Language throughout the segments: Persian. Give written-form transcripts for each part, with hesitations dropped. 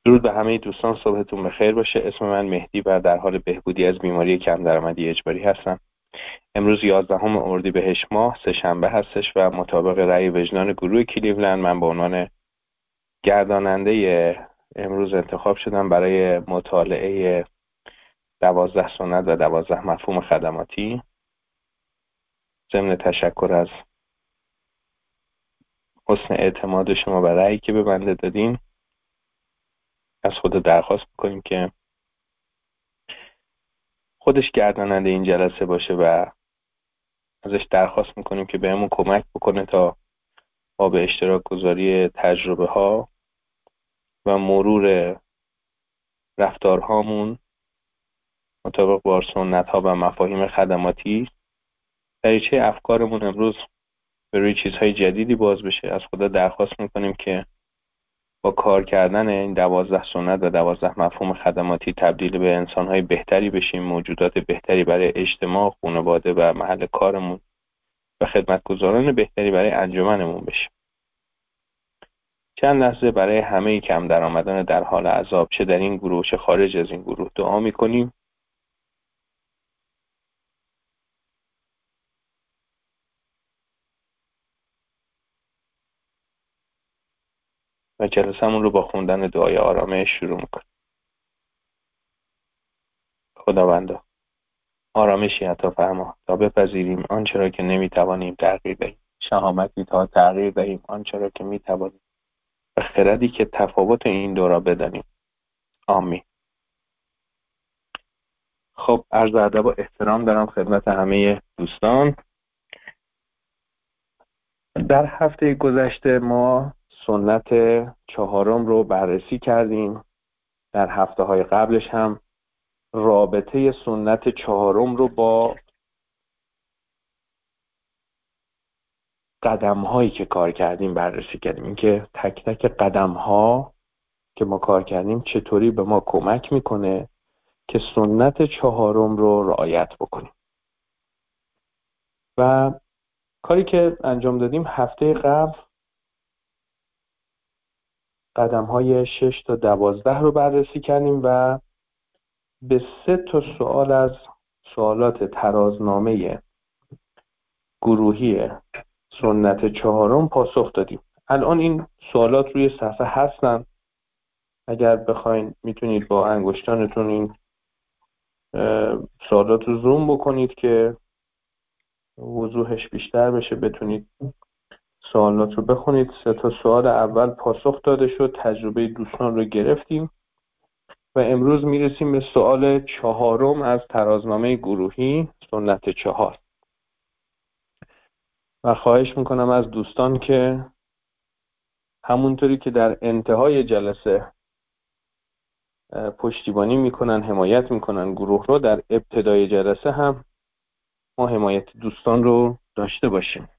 درود به همه دوستان، صبحتون بخیر باشه. اسم من مهدی و در حال بهبودی از بیماری کم درآمدی اجباری هستم. امروز 11 اردیبهشت ماه سه‌شنبه هستش و مطابق رأی وجدان گروه کلیولند من به عنوان گرداننده امروز انتخاب شدم برای مطالعه 12 سنت و 12 مفهوم خدماتی. ضمن تشکر از حسن اعتماد شما و رأیی که به بنده دادین، از خود درخواست میکنیم که خودش گرداننده این جلسه باشه و ازش درخواست میکنیم که بهمون کمک بکنه تا ما به اشتراک گذاری تجربه ها و مرور رفتارهامون مطابق با سنت ها و مفاهیم خدماتی دریچه افکارمون امروز به روی چیزهای جدیدی باز بشه. از خدا درخواست میکنیم که با کار کردن این 12 سنت و 12 مفهوم خدماتی تبدیل به انسانهای بهتری بشیم، موجودات بهتری برای اجتماع، خانواده و محل کارمون و خدمتگزاران بهتری برای انجمنمون بشیم. چند لحظه برای همه کم درآمدان در حال عذاب، چه در این گروه چه خارج از این گروه، دعا میکنیم. و جلسمون رو با خوندن دعای آرامش شروع میکنیم. خداوندا، آرامشی عطا فرما تا بپذیریم آنچه را که نمیتوانیم تغییر دهیم، شهامتی تا تغییر دهیم آنچه را که میتوانیم و خردی که تفاوت این دو را بدانیم. آمین. خب، عرض ادب و احترام دارم خدمت همه دوستان. در هفته گذشته ما سنت 4 رو بررسی کردیم. در هفته‌های قبلش هم رابطه سنت 4 رو با قدم‌هایی که کار کردیم بررسی کردیم. اینکه تک تک قدم‌ها که ما کار کردیم چطوری به ما کمک میکنه که سنت 4 رو رعایت بکنیم. و کاری که انجام دادیم هفته قبل قدم‌های 6 تا 12 رو بررسی کردیم و به 3 تا سوال از سوالات ترازنامه گروهی سنت 4 پاسخ دادیم. الان این سوالات روی صفحه هستن. اگر بخواین میتونید با انگشتانتون این سوالات رو زوم بکنید که وضوحش بیشتر بشه، بتونید سوالات رو بخونید. 3 تا سوال اول پاسخ داده شد، تجربه دوستان رو گرفتیم و امروز میرسیم به سوال 4 از ترازنامه گروهی سنت 4 و خواهش میکنم از دوستان که همونطوری که در انتهای جلسه پشتیبانی میکنن، حمایت میکنن گروه رو، در ابتدای جلسه هم ما حمایت دوستان رو داشته باشیم.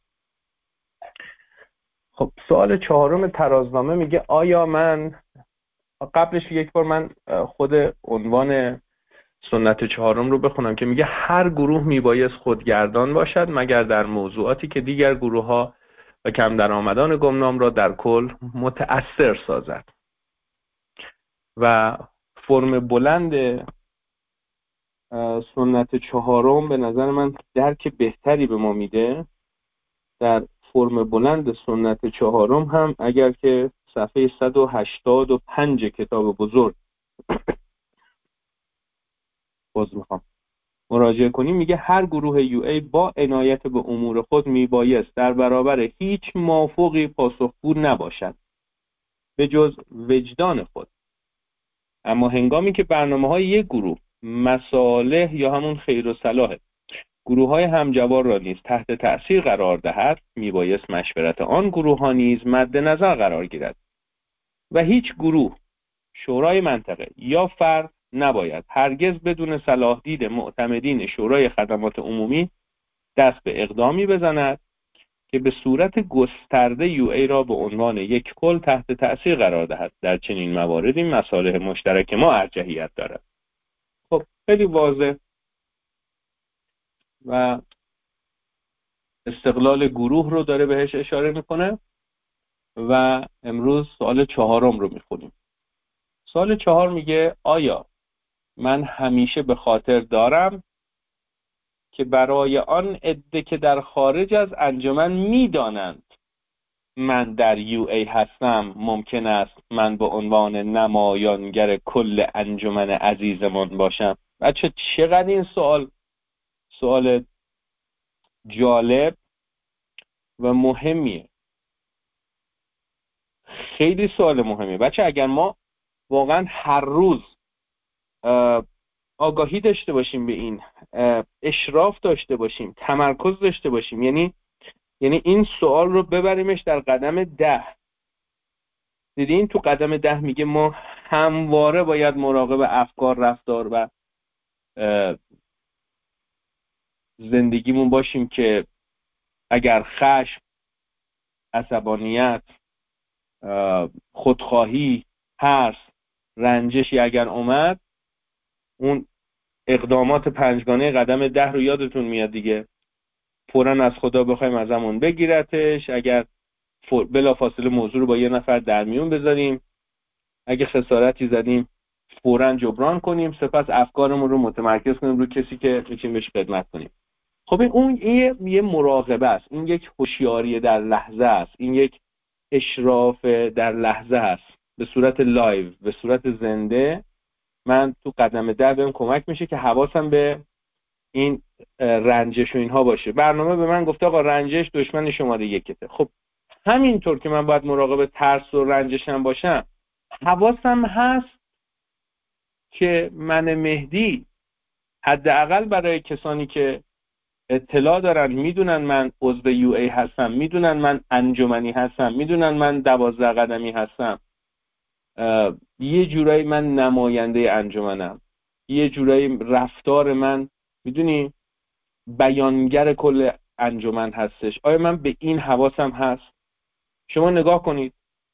خب، سوال 4 ترازنامه میگه آیا من قبلش یک بار من خود عنوان سنت 4 رو بخونم که میگه هر گروه میبایست خودگردان باشد مگر در موضوعاتی که دیگر گروه ها و کم درآمدان گمنام را در کل متأثر سازد. و فرم بلند سنت 4 به نظر من درک بهتری به ما میده. در فرم بلند سنت 4 هم اگر که صفحه 185 کتاب بزرگ مراجعه کنیم، میگه هر گروه یو ای با عنایت به امور خود میبایست در برابر هیچ مافوقی پاسخگو نباشد به جز وجدان خود. اما هنگامی که برنامه‌های یک گروه مصالح یا همون خیر و صلاح گروه‌های همجوار را نیز تحت تأثیر قرار دهد، میبایست مشورت آن گروه‌ها نیز مد نظر قرار گیرد و هیچ گروه، شورای منطقه یا فرد نباید هرگز بدون صلاح دید معتمدین شورای خدمات عمومی دست به اقدامی بزند که به صورت گسترده یو ای را به عنوان یک کل تحت تأثیر قرار دهد. در چنین مواردی مصالح مشترک ما ارجحیت دارد. خب، خیلی واضح و استقلال گروه رو داره بهش اشاره میکنه. و امروز سوال 4 رو میخونیم. سوال 4 میگه آیا من همیشه به خاطر دارم که برای آن عده که در خارج از انجمن میدانند من در یو ای هستم ممکن است من به عنوان نمایانگر کل انجمن عزیزمان باشم؟ بچه چقدر این سوال جالب و مهمیه، خیلی سوال مهمیه بچه. اگر ما واقعا هر روز آگاهی داشته باشیم به این، اشراف داشته باشیم، تمرکز داشته باشیم، یعنی این سوال رو ببریمش در قدم 10. دیدین تو قدم 10 میگه ما همواره باید مراقب افکار، رفتار و زندگیمون باشیم که اگر خشم، عصبانیت، خودخواهی، حرص، رنجشی اگر اومد، اون اقدامات پنجگانه قدم 10 رو یادتون میاد دیگه. فوراً از خدا بخوایم ازمون بگیرتش، اگر بلافاصله موضوع رو با یه نفر در میون بذاریم، اگه خسارتی زدیم فوراً جبران کنیم، سپس افکارمون رو متمرکز کنیم رو کسی که میتونیم بهش خدمت کنیم. خب این یه مراقبه است، این یک هوشیاری در لحظه است، این یک اشراف در لحظه است، به صورت لایو، به صورت زنده. من تو قدم 10 بهم کمک میشه که حواسم به این رنجش و اینها باشه. برنامه به من گفته آقا رنجش دشمن شماره 1. خب همینطور که من باید مراقب ترس و رنجشم باشم، حواسم هست که من مهدی حداقل برای کسانی که اطلاع دارن، میدونن من عضو یو ای هستم، میدونن من انجمنی هستم، میدونن من 12 قدمی هستم، یه جورایی من نماینده انجمنم، یه جورایی رفتار من میدونی بیانگر کل انجمن هستش. آیا من به این حواسم هست؟ شما نگاه کنید،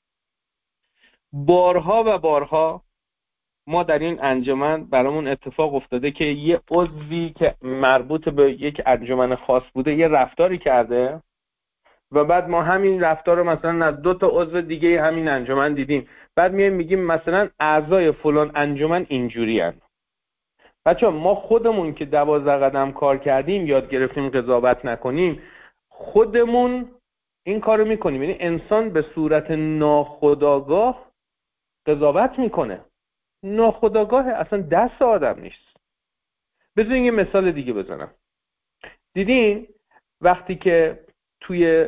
بارها و بارها ما در این انجمن برامون اتفاق افتاده که یه عضوی که مربوط به یک انجمن خاص بوده یه رفتاری کرده و بعد ما همین رفتار رو مثلا از 2 تا عضو دیگه همین انجمن دیدیم، بعد میگیم مثلا اعضای فلان انجمن اینجوری هستن. بچه‌ها ما خودمون که 12 قدم کار کردیم، یاد گرفتیم قضاوت نکنیم، خودمون این کارو میکنیم. یعنی انسان به صورت ناخودآگاه قضاوت میکنه، ناخودآگاه، اصلا دست آدم نیست. بذارین یه مثال دیگه بزنم. دیدین وقتی که توی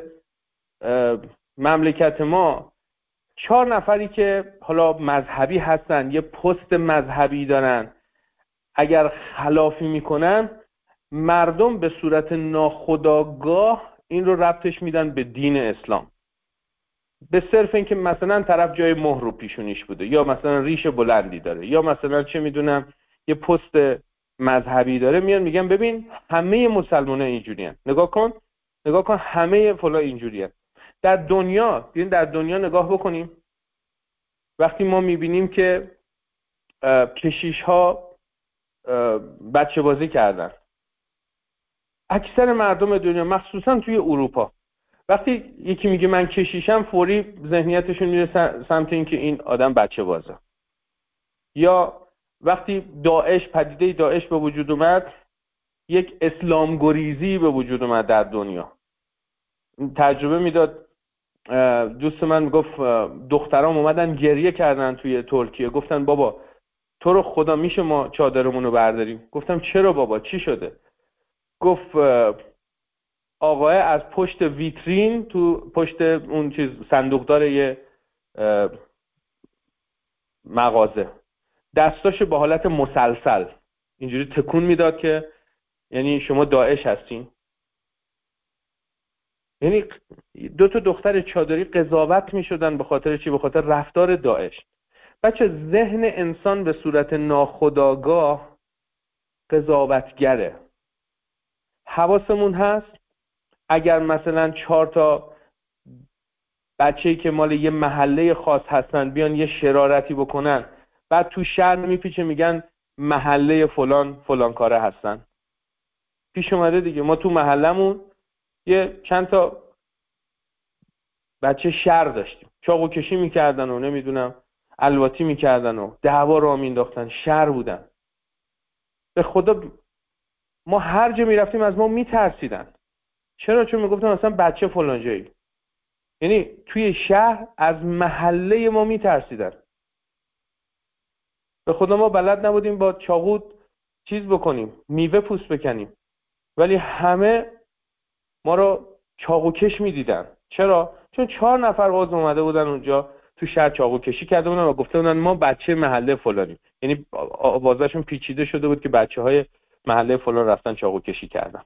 مملکت ما 4 نفری که حالا مذهبی هستن، یه پست مذهبی دارن، اگر خلافی میکنن، مردم به صورت ناخودآگاه این رو ربطش میدن به دین اسلام، به صرف اینکه مثلا طرف جای مهر رو پیشونیش بوده، یا مثلا ریش بلندی داره، یا مثلا چه میدونم یه پست مذهبی داره، میان میگن ببین همه مسلمان‌ها اینجوریان، نگاه کن همه فلا اینجوریان. در دنیا نگاه بکنیم، وقتی ما میبینیم که کشیش ها بچه بازی کردن، اکثر مردم دنیا مخصوصا توی اروپا وقتی یکی میگه من کشیشم، فوری ذهنیتشون میره سمت این که این آدم بچه بازه. یا وقتی پدیده داعش به وجود اومد، یک اسلام گریزی به وجود اومد در دنیا. تجربه میداد دوست من میگفت دخترام اومدن گریه کردن توی ترکیه، گفتن بابا تو رو خدا میشه ما چادرمون رو برداریم؟ گفتم چرا بابا، چی شده؟ گفت آقای از پشت ویترین، تو پشت اون چیز صندوقدار یه مغازه، دستاشو به حالت مسلسل اینجوری تکون میداد که یعنی شما داعش هستین. یعنی 2 تا دختر چادری قضاوت میشدن به خاطر چی؟ به خاطر رفتار داعش. بچه ذهن انسان به صورت ناخودآگاه قضاوتگره. حواسمون هست اگر مثلا 4 تا بچه‌ای که مال یه محله خاص هستن بیان یه شرارتی بکنن، بعد تو شهر میپیچه میگن محله فلان کاره هستن. پیش اومده دیگه، ما تو محلمون یه چند تا بچه شر داشتیم، چاقو کشی میکردن و نمیدونم الواتی میکردن و دعوا رو مینداختن، شر بودن. به خدا ما هر جا میرفتیم از ما میترسیدن. چرا؟ چون میگفتن مثلا بچه فلان جایی. یعنی توی شهر از محله ما میترسیدن. به خدا ما بلد نبودیم با چاقو چیز بکنیم، میوه پوست بکنیم، ولی همه ما رو چاقو کش میدیدن. چرا؟ چون 4 نفر باز اومده بودن اونجا تو شهر چاقو کشی کرده بودن و گفته بودن ما بچه محله فلانیم. یعنی آوازشون پیچیده شده بود که بچه‌های محله فلان رفتن چاقو کشی کردن.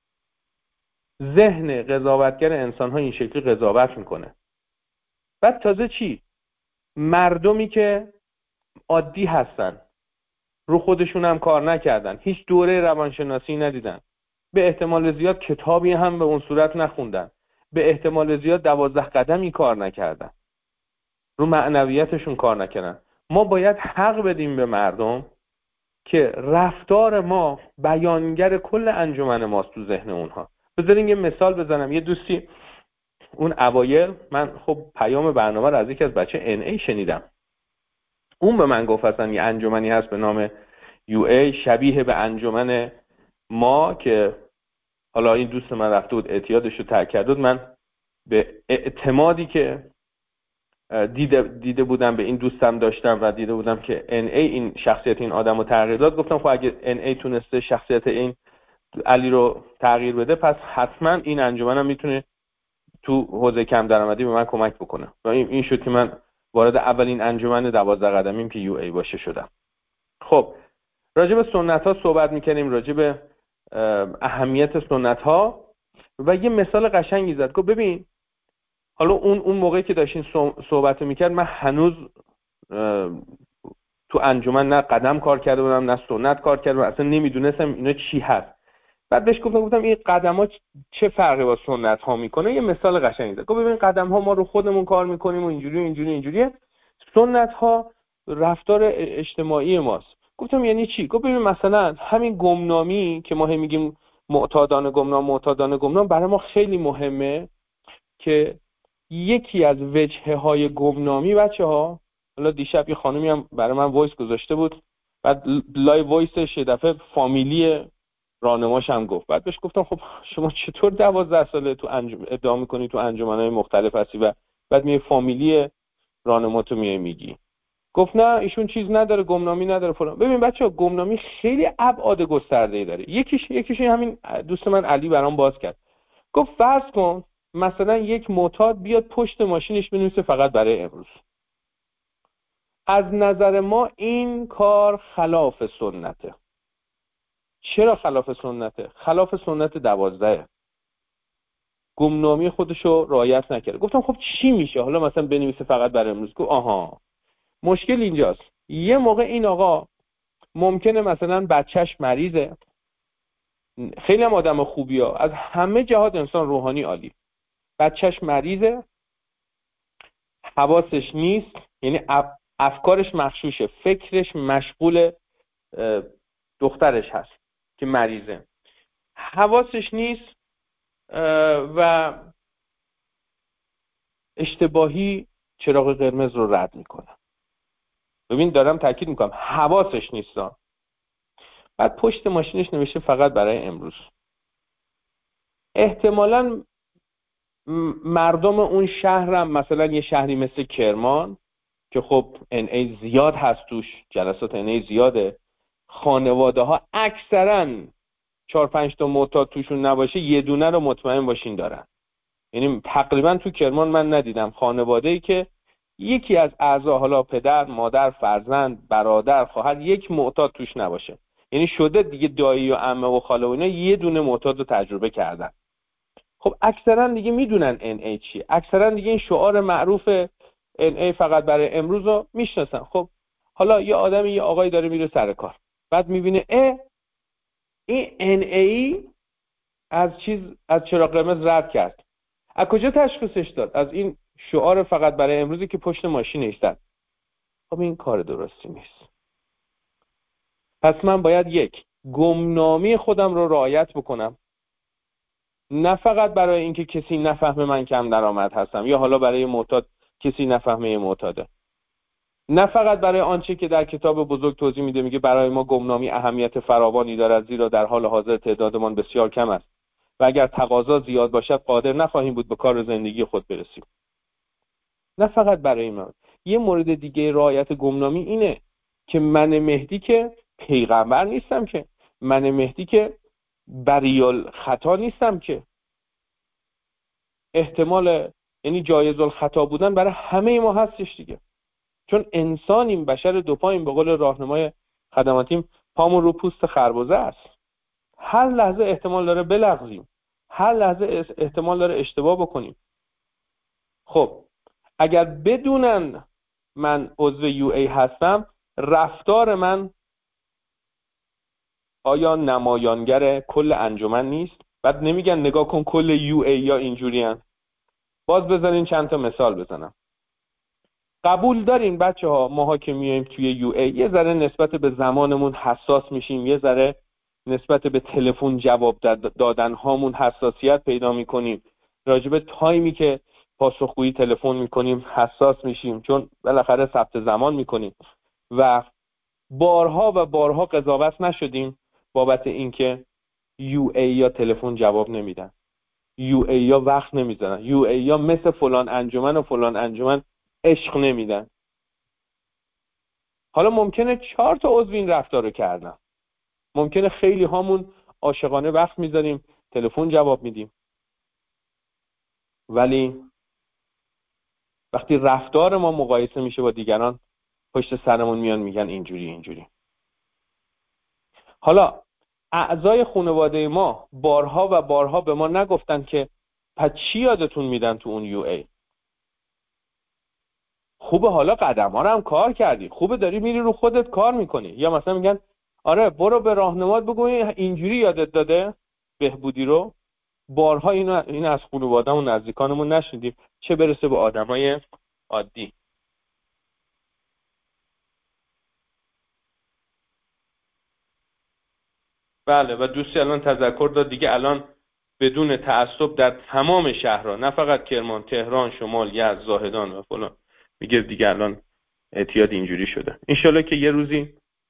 ذهن قضاوتگر انسان‌ها این شکلی قضاوت میکنه. بعد تازه چی؟ مردمی که عادی هستن، رو خودشون هم کار نکردن، هیچ دوره روانشناسی ندیدن، به احتمال زیاد کتابی هم به اون صورت نخوندن، به احتمال زیاد 12 قدمی کار نکردن، رو معنویتشون کار نکردن. ما باید حق بدیم به مردم که رفتار ما بیانگر کل انجمن ماست تو ذهن اونها. بذارین یه مثال بزنم. یه دوستی اون اوایل، من خب پیام برنامه رو از یکی از بچه NA شنیدم، اون به من گفت اصلا یه انجمنی هست به نام UA شبیه به انجمن ما که حالا این دوست من رفته بود اعتیادش رو ترک کرده بود. من به اعتمادی که دیده بودم به این دوستم داشتم و دیده بودم که NA این شخصیت این آدم رو تغییر داد، گفتم خب اگه NA تونسته شخصیت این علی رو تغییر بده، پس حتما این انجمنم میتونه تو حوزه کم درآمدی به من کمک بکنه. و این شد که من وارد اولین انجمن 12 قدمیم که UA باشه شدم. خب راجع به سنت ها صحبت میکنیم، راجع به اهمیت سنت ها، و یه مثال قشنگی زد. گفت ببین حالا اون موقعی که داشتین صحبت میکرد، من هنوز تو انجمن نه قدم کار کرده بودم نه سنت کار کرده بودم، اصلا نمیدونستم اینا چی هست. بعد بهش گفتم این قدم ها چه فرقی با سنت ها میکنه. یه مثال قشنگی زد. گفت ببین قدم ها ما رو خودمون کار میکنیم و اینجوریه. سنت ها رفتار اجتماعی ماست. گفتم یعنی چی؟ گفت ببین مثلا همین گمنامی که ما میگیم معتادانه گمنام برای ما خیلی مهمه که یکی از وجهه های گمنامی بچه‌ها، حالا دیشب یه خانومی هم برای من وایس گذاشته بود، بعد لای وایسش یه دفعه فامیلی راهنماش هم گفت. بعد بهش گفتم خب شما چطور 12 ساله تو ادعا می‌کنی تو انجمن‌های مختلف هستی و بعد میای فامیلی راهنماتو میگی؟ گفت نه ایشون چیز نداره، گمنامی نداره فلان. ببین بچه‌ها گمنامی خیلی ابعاد گسترده‌ای داره. یکیش همین دوست من علی برام باز کرد. گفت فرض کن مثلا یک معتاد بیاد پشت ماشینش بنویسه فقط برای امروز. از نظر ما این کار خلاف سنته. چرا خلاف سنته؟ خلاف سنت 12. گمنامی خودشو رعایت نکرده. گفتم خب چی میشه حالا مثلا بنویسه فقط برای امروز؟ گفت آها مشکل اینجاست. یه موقع این آقا ممکنه مثلا بچهش مریضه، خیلی هم آدم خوبیه، از همه جهات انسان روحانی عالی، بچهش مریضه، حواسش نیست، یعنی افکارش مغشوشه، فکرش مشغول دخترش هست که مریضه، حواسش نیست و اشتباهی چراغ قرمز رو رد میکنه. ببین دارم تاکید میکنم حواسش نیست. بعد پشت ماشینش نوشته فقط برای امروز. احتمالاً مردم اون شهرم، مثلا یه شهری مثل کرمان که خب NA زیاد هست توش، جلسات NA زیاده، خانواده ها اکثرا 4-5 تا معتاد توشون نباشه یه دونه رو مطمئن باشین دارن. یعنی تقریبا تو کرمان من ندیدم خانواده‌ای که یکی از اعضا، حالا پدر، مادر، فرزند، برادر، خواهر، یک معتاد توش نباشه. یعنی شده دیگه دایی و عمه و خاله و اینا یه دونه معتاد رو تجربه کردن. خب اکثرا دیگه میدونن NA چیه، اکثرا دیگه این شعار معروف NA فقط برای امروز رو میشناسن. خب حالا یه آدمی، یه آقایی داره میره سر کار، بعد میبینه این NA از چراغ قرمز رد کرد. از کجا تشخیصش داد؟ از این شعار فقط برای امروزی که پشت ماشینش زد. خب این کار درستی نیست. پس من باید یک، گمنامی خودم رو رعایت بکنم، نه فقط برای اینکه کسی نفهمه من کم درآمد هستم، یا حالا برای معتاد کسی نفهمه معتاده. نه فقط برای آنچه که در کتاب بزرگ توضیح میده، میگه برای ما گمنامی اهمیت فراوانی دارد، زیرا در حال حاضر تعدادمان بسیار کم است و اگر تقاضا زیاد باشد قادر نخواهیم بود به کار زندگی خود برسیم. نه فقط برای من. یه مورد دیگه رعایت گمنامی اینه که من مهدی که پیغمبر نیستم، که من مهدی که بریال خطا نیستم، که احتمال، یعنی جایز الخطا بودن برای همه ما هستش دیگه، چون انسانیم، بشر دوپاییم، به قول راهنمای خدماتیم پامون رو پوست خربزه است. هر لحظه احتمال داره بلغزیم، هر لحظه احتمال داره اشتباه بکنیم. خب اگر بدونن من عضو یو ای هستم، رفتار من آیا نمایانگر کل انجمن نیست؟ بعد نمیگن نگاه کن کل یو ای یا اینجورین. باز بزنین چند تا مثال بزنم. قبول دارین بچه ها ماها که میایم توی یو ای یه ذره نسبت به زمانمون حساس میشیم، یه ذره نسبت به تلفن جواب دادن هامون حساسیت پیدا میکنیم، راجب تایمی که پاسخگویی تلفن میکنیم حساس میشیم، چون بالاخره ثبت زمان میکنیم و بارها و بارها قضاوت نشدیم بابت اینکه یو ای یا تلفن جواب نمیدن، یو ای یا وقت نمیذارن، یو ای یا مثل فلان انجمن و فلان انجمن عشق نمیدن. حالا ممکنه 4 تا عضو این رفتار رو کردن، ممکنه خیلی هامون عاشقانه وقت میذاریم، تلفن جواب میدیم، ولی وقتی رفتار ما مقایسه میشه با دیگران پشت سرمون میان میگن اینجوری. حالا اعضای خانواده ما بارها و بارها به ما نگفتن که پس چی یادتون میدن تو اون یو ای؟ خوبه حالا قدم ها رو هم کار کردی، خوبه داری میری رو خودت کار میکنی، یا مثلا میگن آره برو به راهنمات بگو اینجوری یادت داده بهبودی رو. بارها این از خانواده‌مون و نزدیکانمون نشنیدیم، چه برسه به آدمای عادی. بله، و دوستی الان تذکر داد دیگه، الان بدون تعصب در تمام شهرها، نه فقط کرمان، تهران، شمال، یزد، زاهدان و فلان، میگه دیگه الان اعتیاد اینجوری شده. انشالله که یه روزی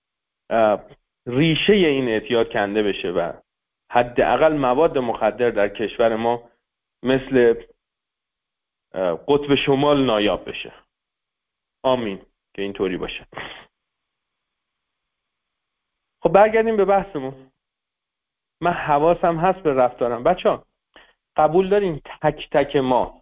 ریشه این اعتیاد کنده بشه و حداقل مواد مخدر در کشور ما مثل قطب شمال نایاب بشه. آمین که اینطوری باشه. خب برگردیم به بحثمون. من حواسم هست به رفتارم. بچه‌ها قبول داریم تک تک ما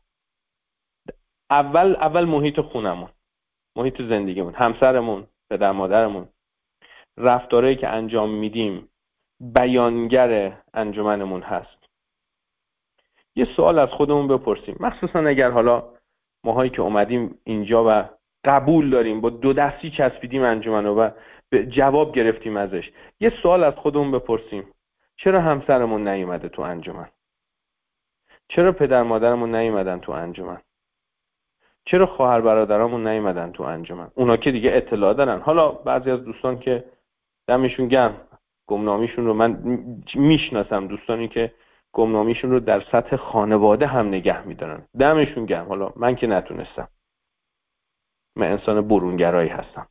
اول محیط خونمون، محیط زندگیمون، همسرمون، پدر مادرمون، رفتارهایی که انجام میدیم بیانگر انجمنمون هست. یه سوال از خودمون بپرسیم، مخصوصا اگر حالا ماهایی که اومدیم اینجا و قبول داریم با 2 دستی چسبیدیم انجمنو و به جواب گرفتیم ازش، یه سوال از خودمون بپرسیم: چرا همسرمون نیومده تو انجمن؟ چرا پدر مادرمون نیومدن تو انجمن؟ چرا خواهر برادرامون نیومدن تو انجمن؟ اونا که دیگه اطلاع دارن. حالا بعضی از دوستان که دمشون گرم گمنامیشون رو، من میشناسم دوستانی که گمنامیشون رو در سطح خانواده هم نگه میدارن، دمشون گرم. حالا من که نتونستم، من انسان برونگرایی هستم.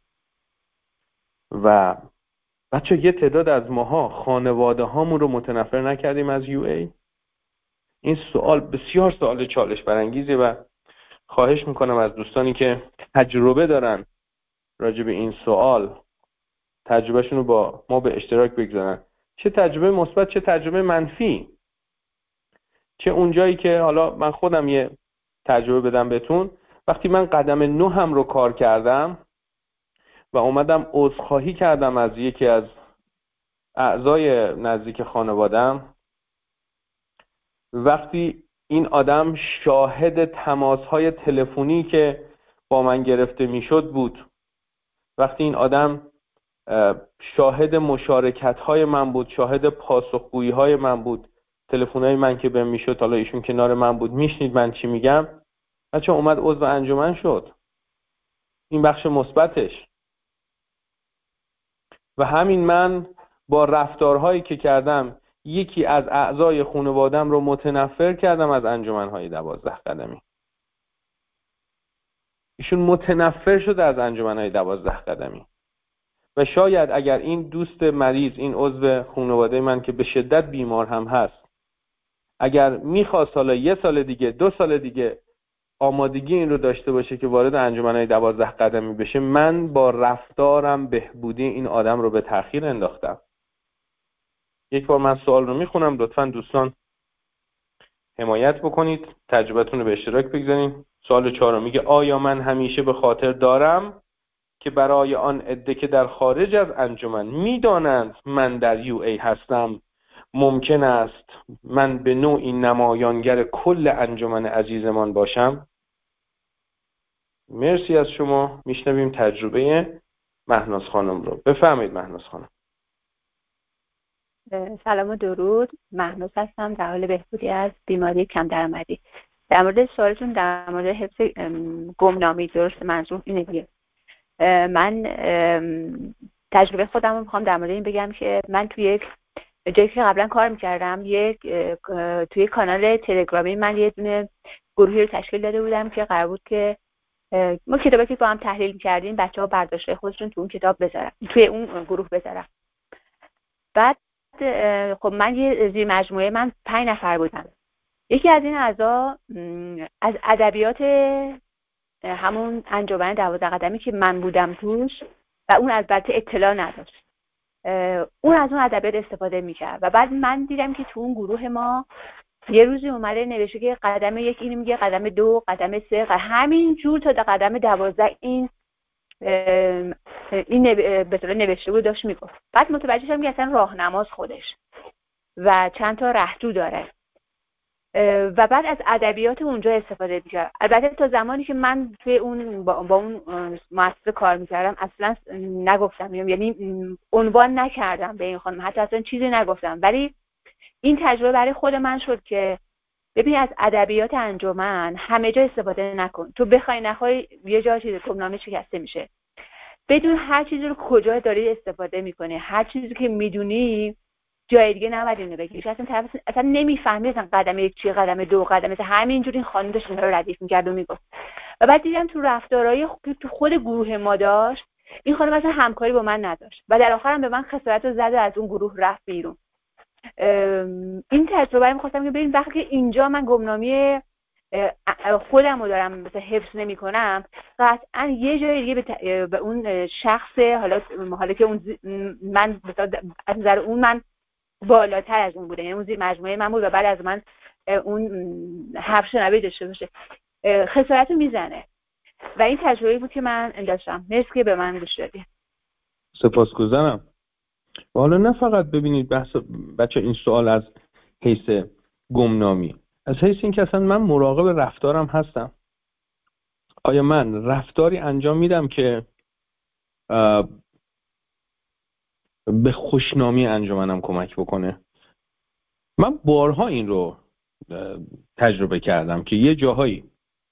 و بچه یه تعداد از ماها خانواده هامون رو متنفر نکردیم از یو ای؟ این سوال بسیار سوال چالش برانگیزه و خواهش میکنم از دوستانی که تجربه دارن راجع به این سوال تجربهشون رو با ما به اشتراک بگذارن، چه تجربه مثبت چه تجربه منفی، چه اونجایی که حالا من خودم یه تجربه بدم بهتون. وقتی من قدم 9 هم رو کار کردم و اومدم عذرخواهی کردم از یکی از اعضای نزدیک خانوادم، وقتی این آدم شاهد تماس‌های تلفنی که با من گرفته میشد بود، وقتی این آدم شاهد مشارکت‌های من بود، شاهد پاسخگویی‌های من بود، تلفن‌های من که بهم میشد، حالا ایشون کنار من بود میشنید من چی میگم، بچه اومد عضو انجمن شد. این بخش مثبتش. و همین من با رفتارهایی که کردم یکی از اعضای خانوادم رو متنفر کردم از انجمن‌های 12 قدمی. ایشون متنفر شده از انجمنهای 12 قدمی و شاید اگر این دوست مریض، این عضو خانواده من که به شدت بیمار هم هست، اگر میخواست حالا 1 سال دیگه 2 سال دیگه آمادگی این رو داشته باشه که وارد انجمنهای 12 قدمی بشه، من با رفتارم بهبودی این آدم رو به تأخیر انداختم. یک بار من سوال رو میخونم، لطفاً دوستان حمایت بکنید، تجربتون رو به اشتراک بگذارید. سوال 4 میگه آیا من همیشه به خاطر دارم که برای آن عده که در خارج از انجمن میدانند من در یو ای هستم ممکن است من به نوعی نمایانگر کل انجمن عزیزمان باشم؟ مرسی از شما. میشنویم تجربه مهناز خانم رو. بفرمایید مهناز خانم. سلام و درود. مهناز هستم، در حال بهبودی از بیماری کم درآمدی. در مورد سوالتون در مورد حفظ گمنامی، درست منظور اینه دیگه. من تجربه خودم رو میخوام در مورد این بگم که من توی یک جایی که قبلا کار میکردم، توی کانال تلگرامی من یه دونه گروهی رو تشکیل داده بودم که قرار بود که ما کتابی که با هم تحلیل می‌کردیم بچه‌ها برداشته خودشون تو اون کتاب بذارن، توی اون گروه بذارن. بعد خب من یه زیر مجموعه، من 5 نفر بودم. یکی از این اعضا از ادبیات همون انجمن 12 قدمی که من بودم توش و اون البته اطلاع نداشت، اون از اون ادبیات استفاده میکرد. و بعد من دیدم که تو اون گروه ما یه روزی اومده نوشته که قدم 1 اینو میگه، قدم 2، قدم 3، همین جور تا قدم 12 این به طور نوشته بود داشت میگفت. بعد متوجه شدم که اصلا راهنماز خودش و چند تا رهجو داره و بعد از ادبیات اونجا استفاده می‌کرد. البته تا زمانی که من توی اون با اون مؤسسه کار می‌کردم اصلا نگفتم، یعنی عنوان نکردم به این خانم، حتی اصلا چیزی نگفتم، ولی این تجربه برای خود من شد که ببین از ادبیات انجمن همه جا استفاده نکن. تو بخوای نخوای یه جا چیز گمنامه شکسته میشه. بدون هر چیزی رو کجا داری استفاده می‌کنی، هر چیزی که میدونی جای دیگه نباید اینو بگی. اصلا نمیفهمی اصلا قدم 1 چیه، قدم 2، قدم مثلا همینجوری این خانم داشت رو ردیف می‌کرد و میگفت. و بعد دیدم تو رفتارهای تو خود گروه ما داشت، این خانم اصلا همکاری با من نداشت و در آخرم به من خسارت رو زد و از اون گروه رفت بیرون. این تجربه رو می‌خواستم که ببین وقتی اینجا من گمنامی خودم رو دارم مثلا حفظ نمی کنم، قطعا یه جای دیگه به اون شخص، حالا که اون من از نظر اون من بالاتر از اون بوده، یعنی اون زیر مجموعه من بود و بعد از من اون حرف شنوی داشته باشه، خسارت رو میزنه. و این تجربه بود که من داشتم. مرسی که به من گوش دادی. سپاسگزارم. و حالا نه فقط ببینید بحث بچه این سوال از حیث گمنامی، از حیث این که اصلا من مراقب رفتارم هستم. آیا من رفتاری انجام میدم که به خوشنامی انجمنم کمک بکنه؟ من بارها این رو تجربه کردم که یه جاهایی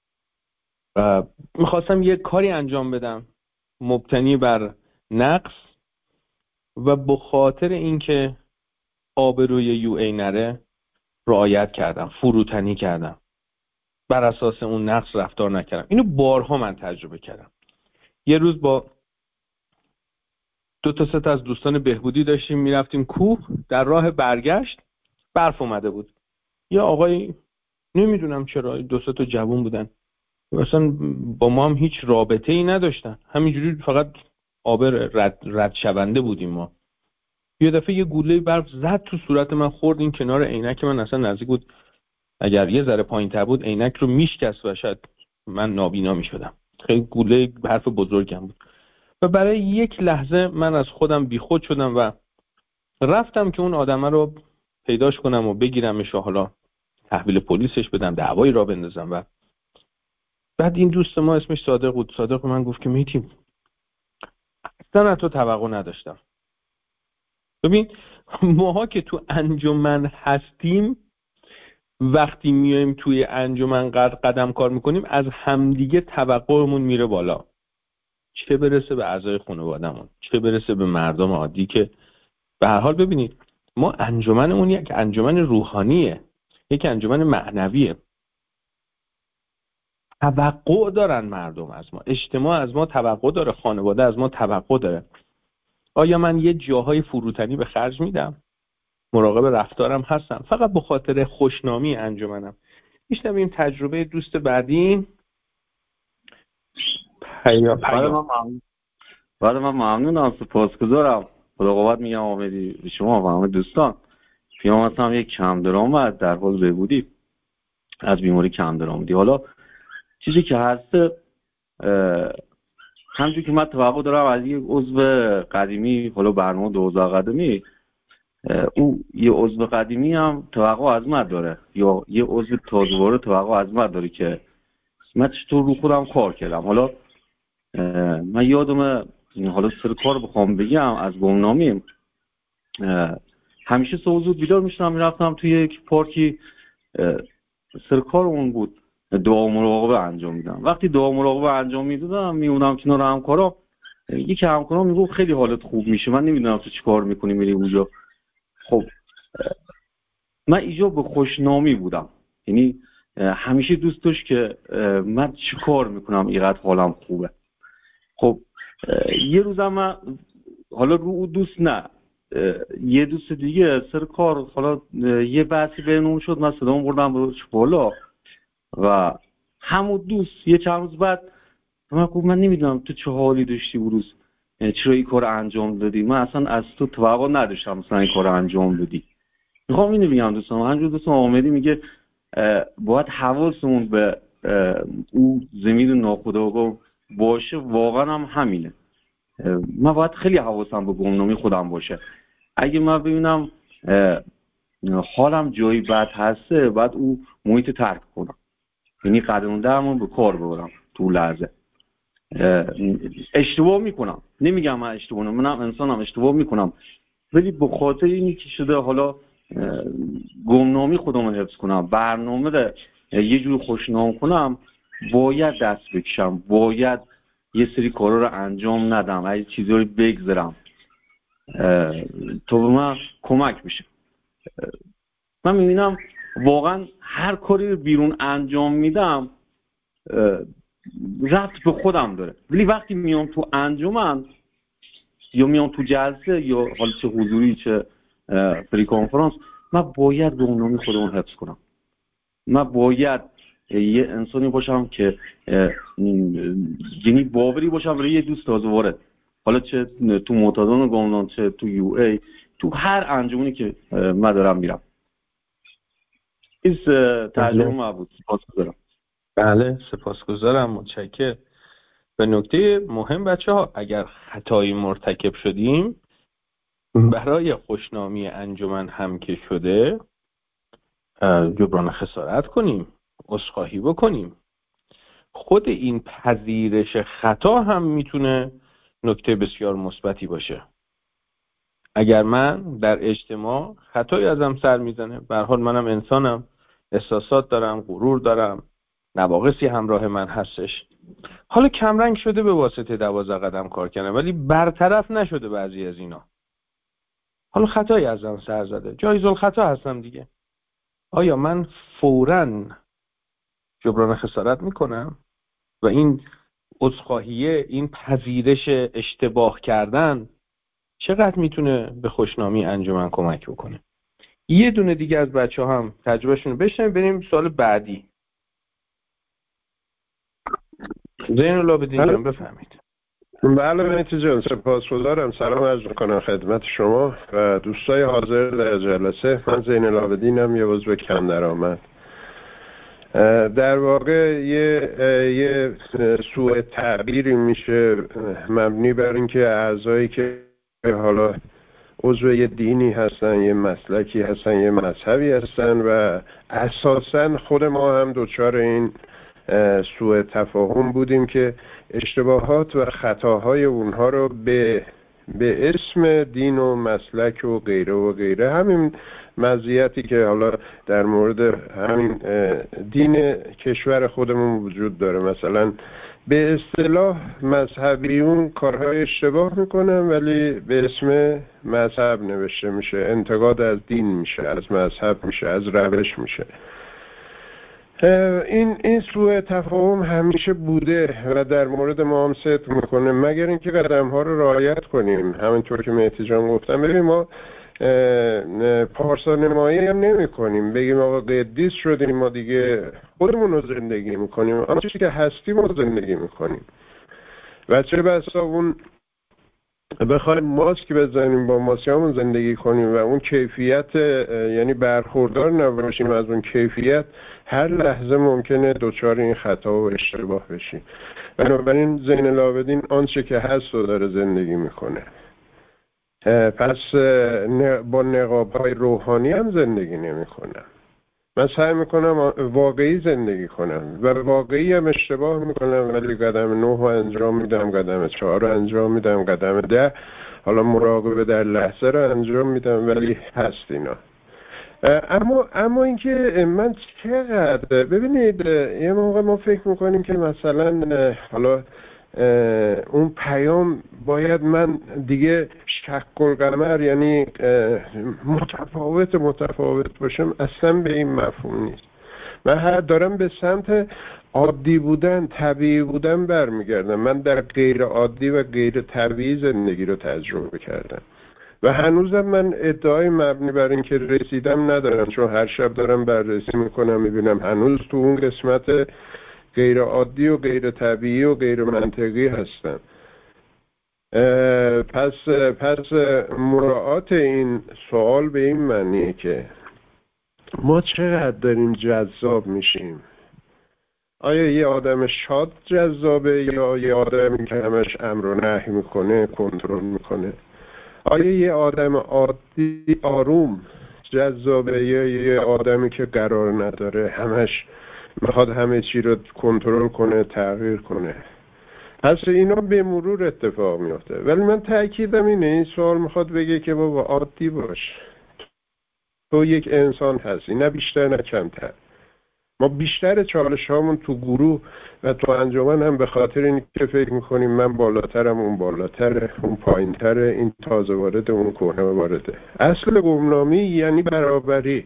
میخواستم یه کاری انجام بدم مبتنی بر نقص و به خاطر اینکه آبروی یو ای نره رعایت کردم، فروتنی کردم، بر اساس اون نقص رفتار نکردم. اینو بارها من تجربه کردم. یه روز با 2 تا 3 تا از دوستان بهبودی داشتیم میرفتیم کوه، در راه برگشت برف اومده بود. یه آقای نمیدونم چرا 2 3 تا جوون بودن، مثلا با ما هم هیچ رابطه ای نداشتن، همینجوری فقط آبر رد شونده بودیم ما. یه دفعه یه گوله برف زد تو صورت من، خورد این کنار عینک من، اصلا نزدیک بود اگر یه ذره پایین‌تر بود عینک رو میشکست و شاید من نابینا میشدم. خیلی گوله برف بزرگم بود و برای یک لحظه من از خودم بیخود شدم و رفتم که اون آدمه رو پیداش کنم و بگیرمش و حالا تحویل پلیسش بدم، دعوایی را بندازم. و بعد این دوست ما اسمش صادق بود، صادق من گفت که میتیم اصلا از تو توقع نداشتم. ببین ماها که تو انجمن هستیم، وقتی میایم توی انجمن قدم کار میکنیم از همدیگه توقعمون میره بالا، چه برسه به اعضای خانوادهمون، چه برسه به مردم عادی که به هر حال ببینید ما انجمنمون یک انجمن روحانیه، یک انجمن معنویه. توقع دارن مردم از ما، اجتماع از ما توقع داره، خانواده از ما توقع داره. آیا من یه جاهای فروتنی به خرج میدم؟ مراقب رفتارم هستم فقط به خاطر خوشنامی انجمنم؟ میشنویم تجربه دوست بعدی. بعد من ممنونم، سپاسگزارم. خدا قوت میگم آمدی به شما و همه دوستان. پیام هم یک کم درآمد در حال بهبودی از بیماری کم درآمدی. حالا چیزی که هست همونجوری که من توقع دارم از یک عضو قدیمی، حالا برنامه 2000 قدیمی، او یه عضو قدیمی هم توقع از من داره یا یه عضو تازه وارد توقع از من داره که من چطور رو خودم کار کردم. حالا من یادم حالا سر کار بخوام بگم از گمنامیم، همیشه صبح زود بیدار میشدم میرفتم توی یک پارکی، سر کار اون بود دعا مراقبه انجام میدم. وقتی دعا مراقبه انجام میدادم میمونم کنار همکارا، یکی همکارا میگفت خیلی حالت خوب میشه، من نمیدونم تو چیکار میکنی میری اونجا. خب من اینجا به خوشنامی بودم، یعنی همیشه دوست داشت که من چیکار میکنم اینقدر حالم خوبه. خب یه روزم من حالا رو دوست نه یه دوست دیگه سر کار حالا یه بحثی بینمون شد، من صدامو بردم روش بالا و همون دوست یه چند روز بعد من گفت من نمیدونم تو چه حالی داشتی اون روز، چرا این کار انجام دادی، من اصلا از تو توقع نداشتم مثلا این کار انجام بدی. میخوام اینو بگم دوستان، همینجور دوستان آمدی میگه باید حواسمون به اون زمین ناخودآگاه باشه، واقعا هم همینه. من باید خیلی حواسم به گمنامی خودم باشه. اگه من ببینم حالم جایی بد هسته باید اون محیط ترک کنم، یعنی قدم درمون به کار ببرم تو لحظه. اشتباه میکنم، نمیگم من اشتباه نمیکنم، منم انسانم اشتباه میکنم، ولی به خاطر اینی که شده حالا گمنامی خودم رو حفظ کنم، برنامه ده یه جور خوشنام کنم، باید دست بکشم، باید یه سری کارا رو انجام ندم، اگه چیزی رو بگذارم تو به من کمک میشه. من میبینم واقعا هر کاری رو بیرون انجام میدم ربط به خودم داره، ولی وقتی میام تو انجمن یا میام تو جلسه یا حالا چه حضوری چه فری کانفرانس، من باید گمنامی خودمون حفظ کنم. من باید یه انسانی باشم که یعنی باوری باشم برای یه دوست تازه وارد، حالا چه تو معتادان گمنام چه تو یو ای، تو هر انجمنی که من دارم میرم. این تجربه ما بود. سپاسگزارم. بله سپاسگزارم، متشکرم. به نکته مهم بچه ها، اگر خطایی مرتکب شدیم برای خوشنامی انجمن هم که شده جبران خسارت کنیم، عذرخواهی بکنیم. خود این پذیرش خطا هم میتونه نکته بسیار مثبتی باشه. اگر من در اجتماع خطایی ازم سر میزنه، به هر حال منم انسانم، احساسات دارم، غرور دارم، نواقصی همراه من هستش. حالا کمرنگ شده به واسطه 12 قدم کار کردن، ولی برطرف نشده بعضی از اینا. حالا خطایی ازم سر زده، جایز الخطا هستم دیگه. آیا من فوراً جبران خسارت میکنم و این عذرخواهیه، این پذیرش اشتباه کردن چقدر میتونه به خوشنامی انجمن کمک بکنه؟ یه دونه دیگه از بچه ها هم تجربهشون رو بشنویم، بریم سوال بعدی. زین العابدین جان بفهمید. بله مهدی جان، سپاسگزارم. سلام عرض میکنم خدمت شما و دوستای حاضر در جلسه. من زین العابدینم، یه عضو کم درآمد. در واقع یه سوء تعبیری میشه مبنی بر اینکه اعضایی که حالا عضو یه دینی هستن، یه مسلکی هستن، یه مذهبی هستن و اساساً خود ما هم دچار این سوء تفاهم بودیم که اشتباهات و خطاهای اونها رو به اسم دین و مسلک و غیره همین مزیتی که حالا در مورد همین دین کشور خودمون وجود داره، مثلا به اصطلاح مذهبیون کارهای اشتباه میکنن ولی به اسم مذهب نوشته میشه، انتقاد از دین میشه، از مذهب میشه، از روش میشه. این سوء تفاهم همیشه بوده و در مورد ما هم صدق میکنه، مگر اینکه قدم ها رو رعایت کنیم. همینطور که مهدی جان گفتم، ببین ما پارسا نمایی هم نمی کنیم بگیم آقا قدیس شدیم، ما دیگه خودمون رو زندگی میکنیم، آنچه که هستیم رو زندگی میکنیم. و چه بسا اون بخوایم ماسک بزنیم با ماسکمون زندگی کنیم و اون کیفیت، یعنی برخوردار نباشیم از اون کیفیت، هر لحظه ممکنه دچار این خطا و اشتباه بشیم. بنابراین زین العابدین آنچه که هست رو داره زندگی میکنه. پس با نقاب‌های روحانی هم زندگی نمی‌کنم. من سعی میکنم واقعی زندگی کنم و واقعی هم اشتباه میکنم، ولی قدم 9 رو انجام میدم، قدم 4 رو انجام میدم، قدم 10 حالا مراقبه در لحظه رو انجام میدم، ولی هست اینا. اما اینکه من چقدر، ببینید یه موقع ما فکر میکنیم که مثلا حالا اون پیام باید من دیگه شق القمر، یعنی متفاوت باشم. اصلا به این مفهوم نیست. من دارم به سمت عادی بودن، طبیعی بودن برمیگردم. من در غیر عادی و غیر طبیعی زندگی رو تجربه کردم و هنوزم من ادعای مبنی بر این که رسیدم ندارم، چون هر شب دارم بررسی میکنم، میبینم هنوز تو اون قسمت غیر عادی و غیر طبیعی و غیر منطقی هستم. پس مراعات این سوال به این معنیه که ما چقدر داریم جذاب میشیم. آیا یه آدم شاد جذابه یا یه آدمی که همش امر و نهی میکنه، کنترل میکنه؟ آیا یه آدم عادی آروم جذابه یا یه آدمی که قرار نداره، همش میخواد همه چی رو کنترل کنه، تغییر کنه؟ پس اینا به مرور اتفاق میفته. ولی من تأکیدم اینه، این سوال میخواد بگه که بابا عادی باش، تو یک انسان هستی، نه بیشتر نه کمتر. ما بیشتر چالش هامون تو گروه و تو انجمن هم به خاطر این که فکر میکنیم من بالاترم، اون بالاتره، اون پایینتره، این تازه وارده، اون کهنه وارده. اصل گمنامی یعنی برابری.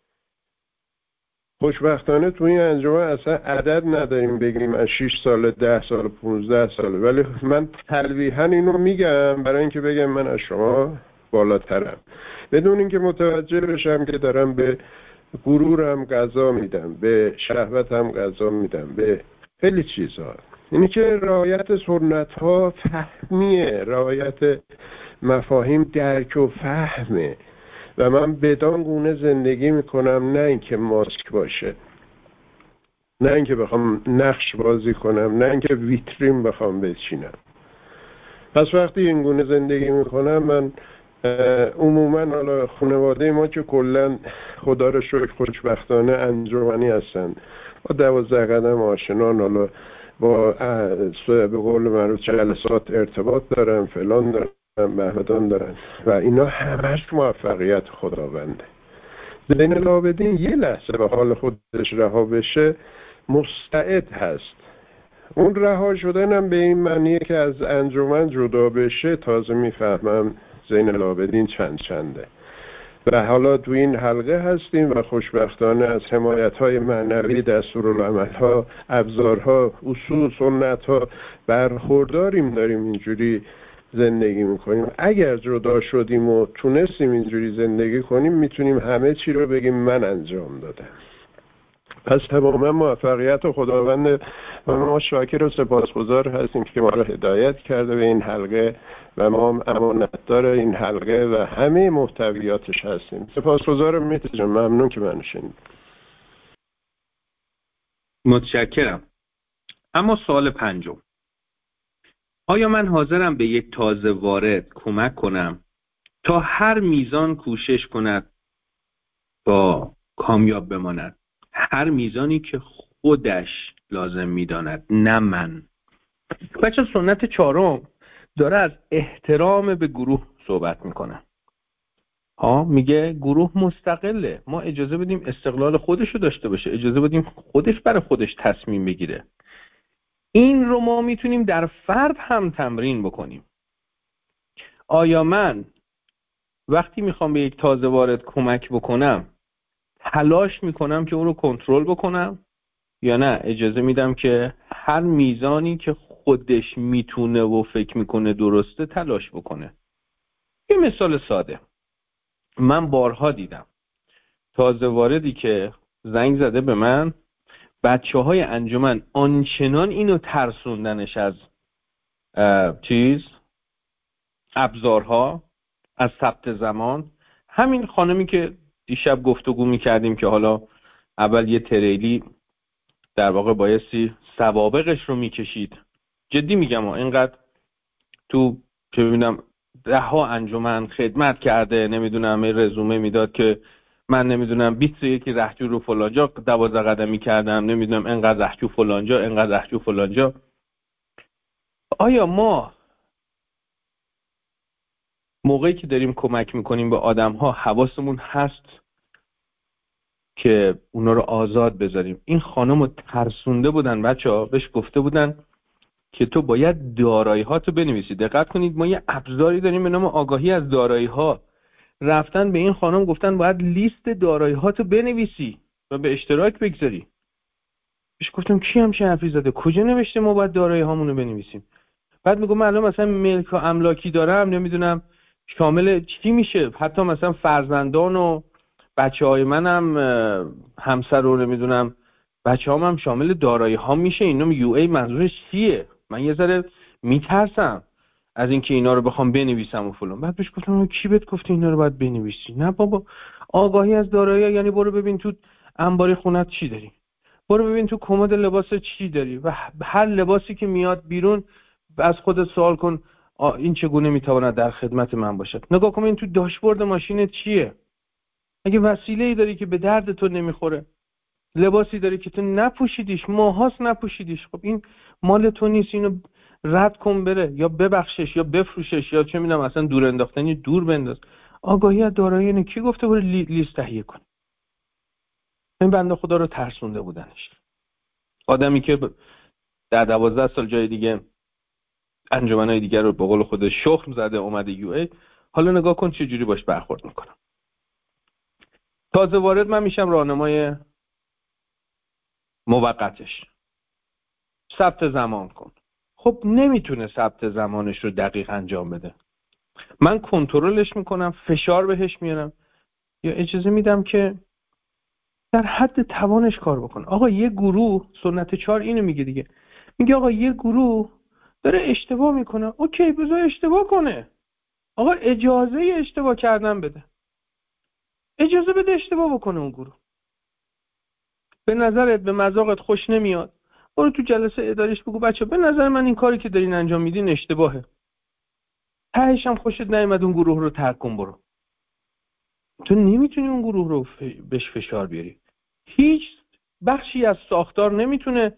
خوشبختانه تو این انجمن اصلا عدد نداریم بگیم من 6 ساله، 10 ساله، 15 ساله، ولی من تلویحاً اینو میگم برای اینکه بگم من از شما بالاترم، بدون اینکه متوجه بشم که دارم به غرورم غذا میدم، به شهوتم غذا میدم، به خیلی چیزها. اینی که رعایت سنت ها فهمیه، رعایت مفاهیم درک و فهمه و من بدان گونه زندگی میکنم، نه اینکه ماسک باشه، نه اینکه بخوام نقش بازی کنم، نه اینکه ویترین بخوام بچینم. پس وقتی این گونه زندگی میکنم من عموما، حالا خانواده ما که کلا خدا رو شکر خوشبختانه انجمنی هستن، با 12 قدم آشنان، حالا با به قول معروف جلسات ارتباط دارن، فلان دارن، مهمدان دارن و اینا همش موفقیت خداونده. زین العابدین یه لحظه به حال خودش رها بشه مستعد هست. اون رها شدن هم به این معنیه که از انجمن جدا بشه. تازه میفهمم زین العابدین چنده و حالا تو این حلقه هستیم و خوشبختانه از حمایت‌های معنوی، دستورالعمل‌ها، ابزارها، اصول، سنت‌ها برخورداریم، داریم اینجوری زندگی میکنیم. اگر جدا شدیم و تونستیم اینجوری زندگی کنیم، میتونیم همه چی رو بگیم من انجام دادم. پس تماما موفقیت خداوند و ما شاکر و سپاسگزار هستیم که ما را هدایت کرده به این حلقه و ما هم امانتدار این حلقه و همه محتویاتش هستیم. سپاسگزارم مهدی جان، ممنون که منو شنید. متشکرم. اما سوال 5: آیا من حاضرم به یک تازه وارد کمک کنم تا هر میزان کوشش کند تا کامیاب بماند؟ هر میزانی که خودش لازم میداند، نه من. بچه سنت 4 داره از احترام به گروه صحبت میکنه. میگه گروه مستقله، ما اجازه بدیم استقلال خودش رو داشته باشه، اجازه بدیم خودش برای خودش تصمیم بگیره. این رو ما میتونیم در فرد هم تمرین بکنیم. آیا من وقتی میخوام به یک تازه وارد کمک بکنم تلاش میکنم که اون رو کنترل بکنم؟ یا نه اجازه میدم که هر میزانی که خودش میتونه و فکر میکنه درسته تلاش بکنه؟ یه مثال ساده من بارها دیدم، تازه واردی که زنگ زده به من، بچه‌های انجمن آنچنان اینو ترسوندنش از ابزارها، از ثبت زمان. همین خانمی که دیشب گفتگو میکردیم که حالا اول یه تریلی در واقع بایستی سوابقش رو میکشید، جدی میگم اینقدر تو چه ببینم 10 انجمن خدمت کرده، نمیدونم رزومه میداد که من نمیدونم 21 رهجو رو فلانجا 12 قدمی کردم، نمیدونم انقدر رهجو فلانجا، انقدر رهجو فلانجا. آیا ما موقعی که داریم کمک میکنیم به آدم‌ها حواسمون هست که اونا رو آزاد بذاریم؟ این خانم رو ترسونده بودن بچه‌ها، بهش گفته بودن که تو باید دارایی‌هاتو بنویسی. دقت کنید ما یه ابزاری داریم به نام آگاهی از دارایی‌ها. رفتن به این خانم گفتن باید لیست دارایی‌هاتو بنویسی و به اشتراک بگذاری. بهش گفتم کی همچین حرفی زده؟ کجا نوشته ما باید دارایی‌هامون رو بنویسیم؟ بعد میگم من الان مثلا ملک و املاکی دارم، نمیدونم شامل چی میشه، حتی مثلا فرزندان و بچه‌های منم، همسر رو نمیدونم بچه‌هام هم شامل دارایی‌ها میشه. اینا یو ای منظورش چیه؟ من یه ذره میترسم از اینکه اینا رو بخوام بنویسم و فلان. بعد بهش گفتم کی بهت گفته اینا رو باید بنویسی؟ نه بابا، آگاهی از دارایی‌ها یعنی برو ببین تو انبار خونت چی داری، برو ببین تو کمد لباس چی داری و هر لباسی که میاد بیرون از خودت سوال کن این چگونه میتواند در خدمت من باشد. نگاه کن این تو داشبورد ماشینت چیه. اگه وسیله‌ای داری که به درد تو نمیخوره، لباسی داری که تو نپوشیدیش، ماهاست نپوشیدیش، خب این مال تو نیست، اینو رد کن بره، یا ببخشش یا بفروشش، یا چه میدونم اصلا دور انداختنی دور بنداز. آگاهی از دارایی کی گفته برو لیست تهیه کن؟ این بنده خدا رو ترسونده بودنش. آدمی که در 12 سال جای دیگه انجمنهای دیگر رو به قول خود شخم زده اومده یو ای، حالا نگاه کن چه جوری باش برخورد میکنم. تازه وارد من میشم راهنمای موقتش، ثبت زمان کن. خب نمیتونه ثبت زمانش رو دقیق انجام بده، من کنترلش میکنم، فشار بهش میارم یا اجازه میدم که در حد توانش کار بکنه. آقا یه گروه سنت 4 اینو میگه دیگه، میگه آقا یه گروه داره اشتباه میکنه، اوکی بذار اشتباه کنه. آقا اجازه اشتباه کردن بده، اجازه بده اشتباه بکنه اون گروه. به نظرت به مذاقت خوش نمیاد، برو تو جلسه اداریش بگو بچه به نظر من این کاری که دارین انجام میدین اشتباهه، تهش هم خوشت نیومد اون گروه رو ترک کن برو. تو نمیتونی اون گروه رو بهش فشار بیاری. هیچ بخشی از ساختار نمیتونه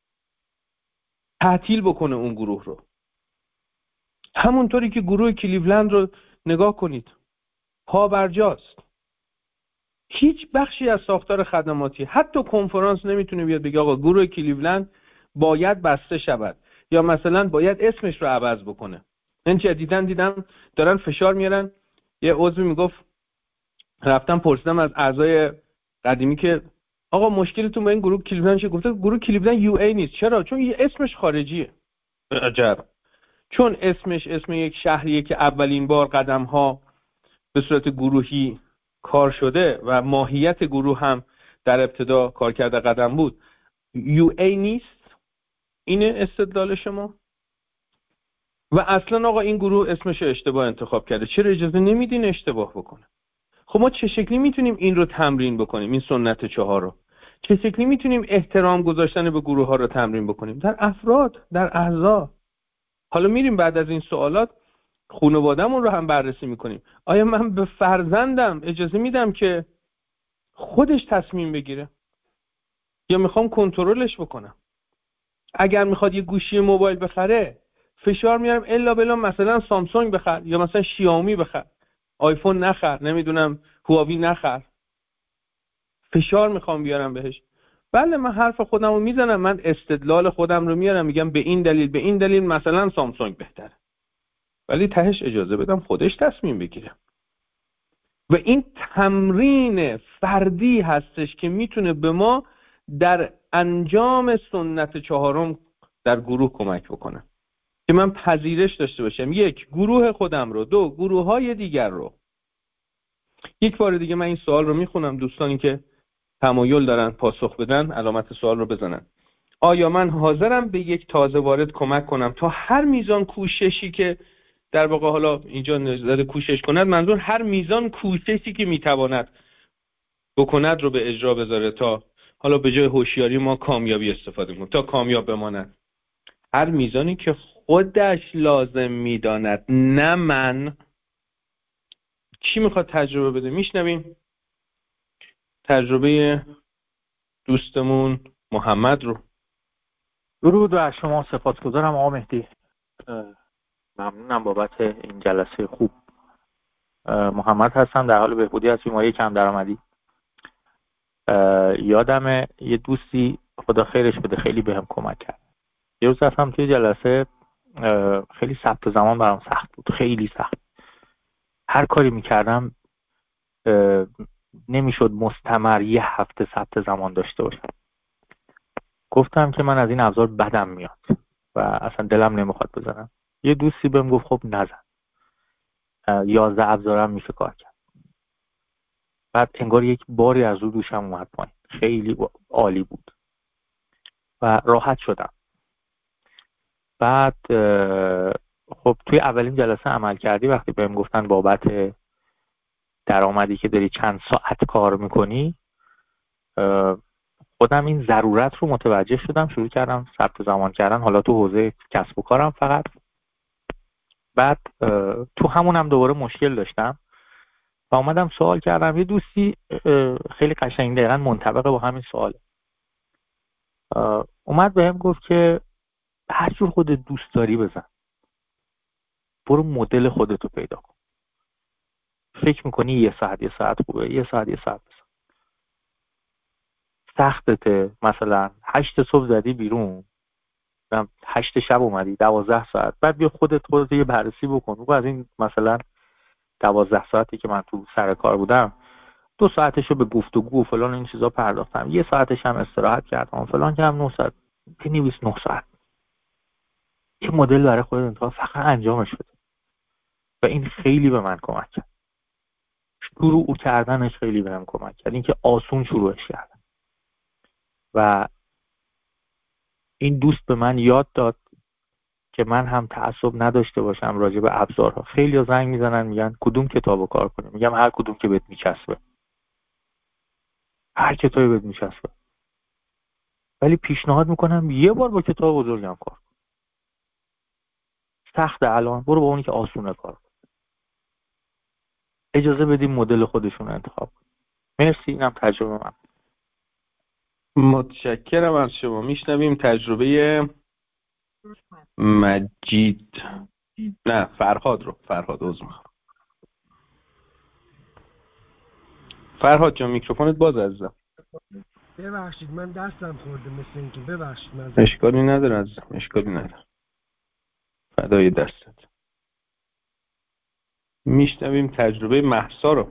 تعطیل بکنه اون گروه رو. همونطوری که گروه کلیولند رو نگاه کنید، پابرجاست. هیچ بخشی از ساختار خدماتی، حتی کنفرانس نمیتونه بیاد بگه آقا گروه کلیولند باید بسته شود یا مثلا باید اسمش رو عوض بکنه. من دیدم دارن فشار میارن. یه عضو میگفت رفتم پرسیدم از اعضای قدیمی که آقا مشکلتون با این گروه کلیولند چیه؟ گفته گروه کلیولند یو ای نیست. چرا؟ چون یه اسمش خارجیه. عجب. چون اسمش اسم یک شهریه که اولین بار قدم‌ها به صورت گروهی کار شده و ماهیت گروه هم در ابتدا کار کرده قدم بود، یو ای نیست. اینه استدلال شما؟ و اصلا آقا این گروه اسمش اشتباه انتخاب کرده، چرا اجازه نمیدین اشتباه بکنه؟ خب ما چه شکلی میتونیم این رو تمرین بکنیم، این سنت 4 رو؟ چه شکلی میتونیم احترام گذاشتن به گروه ها رو تمرین بکنیم؟ در افراد، در اعضا. حالا میریم بعد از این سوالات خانواده‌مون رو هم بررسی میکنیم. آیا من به فرزندم اجازه میدم که خودش تصمیم بگیره یا میخوام کنترلش بکنم؟ اگر میخواد یه گوشی موبایل بخره فشار میارم الا بلا مثلا سامسونگ بخر یا مثلا شیائومی بخر، آیفون نخر، نمیدونم هواوی نخر. فشار میخوام بیارم بهش. بله من حرف خودم رو میزنم، من استدلال خودم رو میارم، میگم به این دلیل مثلا سامسونگ بهتره، ولی تهش اجازه بدم خودش تصمیم بگیره. و این تمرین فردی هستش که میتونه به ما در انجام سنت چهارم در گروه کمک بکنم که من پذیرش داشته باشم، یک، گروه خودم رو، دو، گروه های دیگر رو. یک بار دیگه من این سوال رو میخونم، دوستانی که تمایل دارن پاسخ بدن علامت سوال رو بزنن. آیا من حاضرم به یک تازه وارد کمک کنم تا هر میزان کوششی که در واقع حالا اینجا نظر کوشش کند، منظور هر میزان کوششی که میتواند بکند رو به اجرا بذاره تا حالا به جای هوشیاری ما کامیابی استفاده کنیم، تا کامیاب بماند. هر میزانی که خودش لازم میداند، نه من. کی میخواد تجربه بده؟ میشنویم تجربه دوستمون محمد رو. درود و از شما سپاسگزارم آقا مهدی، ممنونم بابت این جلسه خوب. محمد هستم، در حال بهبودی از بیماری کم درآمدی. یادم یه دوستی خدا خیرش بده خیلی بهم کمک کرد. یه روز رفتم توی جلسه، خیلی ثبت زمان برام سخت بود، خیلی سخت. هر کاری میکردم نمیشد مستمر یه هفته ثبت زمان داشته باشم. گفتم که من از این ابزار بدم میاد و اصلا دلم نمیخواد بزنم. یه دوستی بهم گفت خب نزن، 11 ابزارم میشه کار کرد. بعد انگار یک باری از رو دوشم اومد پایین، خیلی عالی بود و راحت شدم. بعد خب توی اولین جلسه عمل کردی وقتی بهم گفتن بابت درآمدی که داری چند ساعت کار میکنی، خودم این ضرورت رو متوجه شدم، شروع کردم ثبت زمان کردن، حالا تو حوزه کسب و کارم فقط. بعد تو همونم دوباره مشکل داشتم و اومدم سوال کردم. یه دوستی خیلی قشنگ دقیقاً منطبق با همین سواله، اومد بهم گفت که هر جور خودت دوست داری بزن، برو مدل خودتو پیدا کن. فکر میکنی یه ساعت خوبه، یه ساعت بزن. سختته مثلا 8 صبح زدی بیرون، 8 شب اومدی 12 ساعت، بعد بیا خودت یه بررسی بکن. بگو از این مثلا 12 ساعتی که من تو سر کار بودم 2 ساعتشو به گفتگو و فلان این چیزا پرداختم، 1 ساعتش هم استراحت کردم، فلان کردم، 9 ساعت بنویس 9 ساعت. یه مدل برای خودت انتخاب، فقط انجامش بده. و این خیلی به من کمک کرد. شروع کردنش خیلی بهم کمک کرد، اینکه آسون شروعش کردم. و این دوست به من یاد داد که من هم تعصب نداشته باشم راجع به ابزارها. خیلی‌ها زنگ میزنن میگن کدوم کتابو کار کنیم، میگم هر کدوم که بهت میچسبه، هر کتابی بهت میچسبه. ولی پیشنهاد میکنم یه بار با کتاب بزرگم کار کن. سخته الان، برو با اونی که آسونه کار کن. اجازه بدیم مدل خودشون انتخاب کن. مرسی، اینم تجربه من. متشکرم از شما. میشنویم تجربه مجید، نه فرهاد رو. فرهاد عذر میخوام. فرهاد جان میکروفونت باز عزیزم. ببخشید من دستم خورده مثل اینکه، ببخشید من. اشکالی نداره عزیزم، اشکالی نداره. فدای دستت. میشنویم تجربه مهسا رو.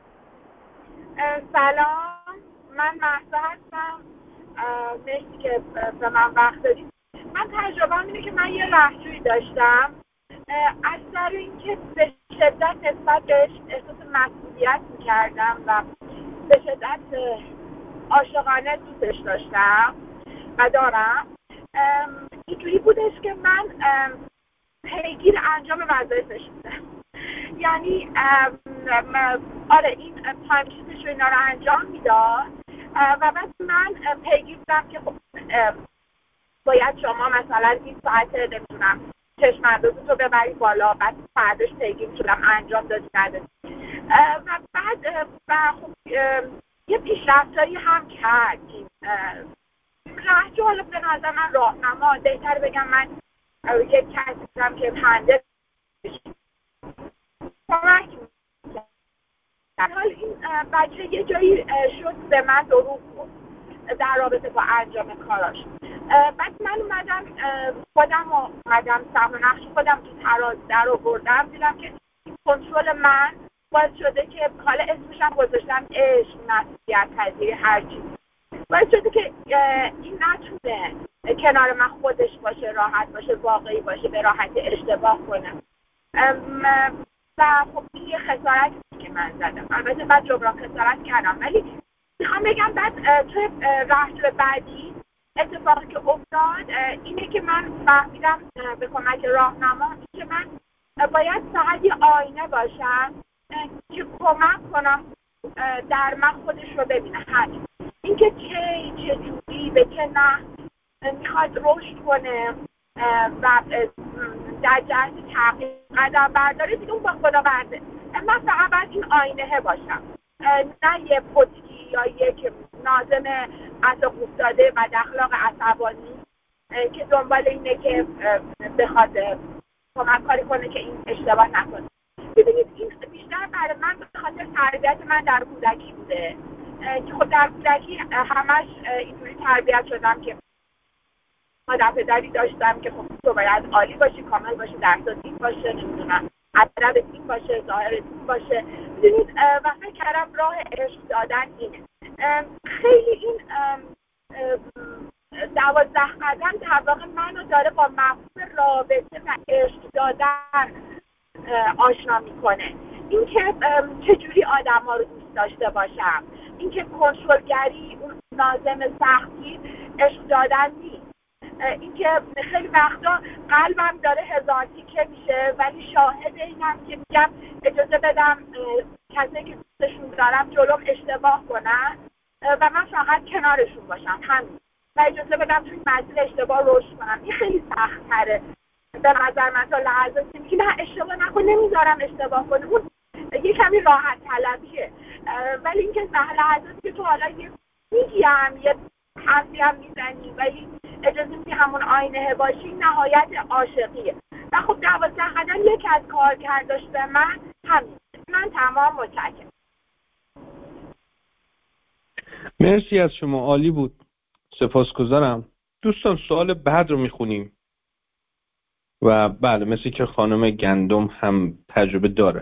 سلام، من مهسا هستم. مرسی که به من وقت دادید. من تجربه‌ام اینه که من یه رهجویی داشتم، از سر اینکه به شدت نسبت بهش احساس مسئولیت می‌کردم و به شدت عاشقانه دوستش داشتم و دارم. اینجوری بودش که من پیگیر انجام وظایفش بودم. یعنی آره این تایم شیتش رو اینا رو انجام میداد و بعد من پیگیر بودم که خب باید شما مثلا این ساعت نمیتونم چشم اندازت رو ببری بالا، بعد فرداش پیگیر شدم انجام دادی ندادی و بعد و خب یه پیشرفتایی هم کرد این رهجو. حالا به نظر من راهنما، بهتر بگم من یک کسی بودم که هندل کمک می‌کرد. در حال این بچه یه جایی شد به من دروغ بود در رابطه با انجام کاراش. بعد من اومدم سهم نقش خودم تو تراز در آوردم، دیدم که کنترل من باعث شده که حالا اسمشم گذاشتم عشق، مسئولیت پذیری، هر چیز. باعث شده که این نتونه کنار من خودش باشه، راحت باشه، واقعی باشه، به راحتی اشتباه کنه. و خب این یه خسارتی که من زدم. البته بعد جبران خسارت کردم، ولی میخوام بگم بعد توی رفتار بعدی اتفاقی که افتاد اینه که من فهمیدم به کمک راهنما که من باید فقط یه آینه باشم که کمک کنم در من خودش رو ببینه. همین اینکه چه جوری به چه نحو میخواد رشد کنه و در جهت تغییر قدم برداره، دیگه اون با خدا برده. من فقط باید این آینه باشم، نه یه پتکی یا یک ناظم عصب افتاده و اخلاق عصبانی که دنبال اینه که بخواد کمک کاری کنه که این اشتباه نکنه. ببینید این بیشتر برای من به خاطر تربیت من در کودکی بوده که خب در کودکی همش اینجوری تربیت شدم که مادر پدری داشتم که خب تو باید عالی باشی، کامل باشی، درست این باشه، نمیدونم عدد این باشه، ظاهر این باشه. ببینید و فکر کردم راه عشق دادن اینه. خیلی این 12 قدم در واقع منو داره با مفهوم رابطه و عشق دادن آشنا میکنه. اینکه چجوری آدم‌ها رو دوست داشته باشم، اینکه کنترلگری، اون ناظم سختی عشق دادن نیست. اینکه خیلی وقتا قلبم داره هزار تیکه میشه ولی شاهد اینم که میگم اجازه بدم کسی که دوستشون دارم جلوم اشتباه کنن و من فقط کنارشون باشم، همین، و اجازه بدم توی مسیر اشتباه رشد کنم. این خیلی سخت‌تره به نظر من تا لحظاتی که نه اشتباه نکن، نمیذارم اشتباه کنه. اون یه کمی راحت طلبیه، ولی اینکه لحظاتی که تو حالا یه میگیم یه حرفی هم میزنی ولی اجازه میدی همون آینه باشی، نهایت عاشقیه. و خب 12 قدم یکی از کار کرداش به من همین. من تمام متشکرم. مرسی از شما، عالی بود، سپاسگزارم. دوستان سوال بعد رو میخونیم و بله مثل که خانم گندم هم تجربه داره.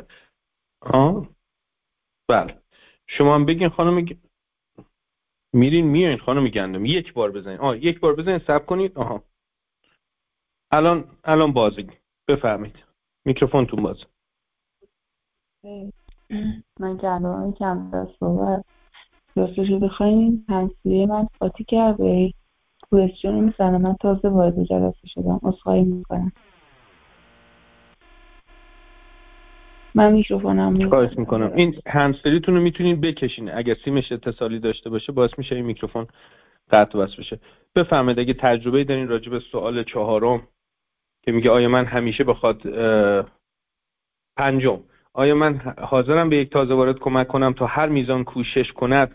بله شما هم بگین خانم میاین خانم گندم یک بار بزنین. یک بار بزنین، صبر کنید. الان بازه، بفرمایید، میکروفونتون بازه. من گندم کم در صحبت راستشو بخواین تنسیه من قاطی کرده، کوئسچن میزنه. من تازه وارد جلسه شدم، عذرخواهی میکنم. من میکروفونم خواهش میکنم. این هندزفریتون رو میتونین بکشین، اگر سیمش اتصالی داشته باشه باعث میشه این میکروفون قطع و وصل بشه. بفرمایید اگه تجربه دارین راجع به سوال 4 که میگه آیا من همیشه بخواد 5 آیا من حاضرم به یک تازه وارد کمک کنم تا هر میزان کوشش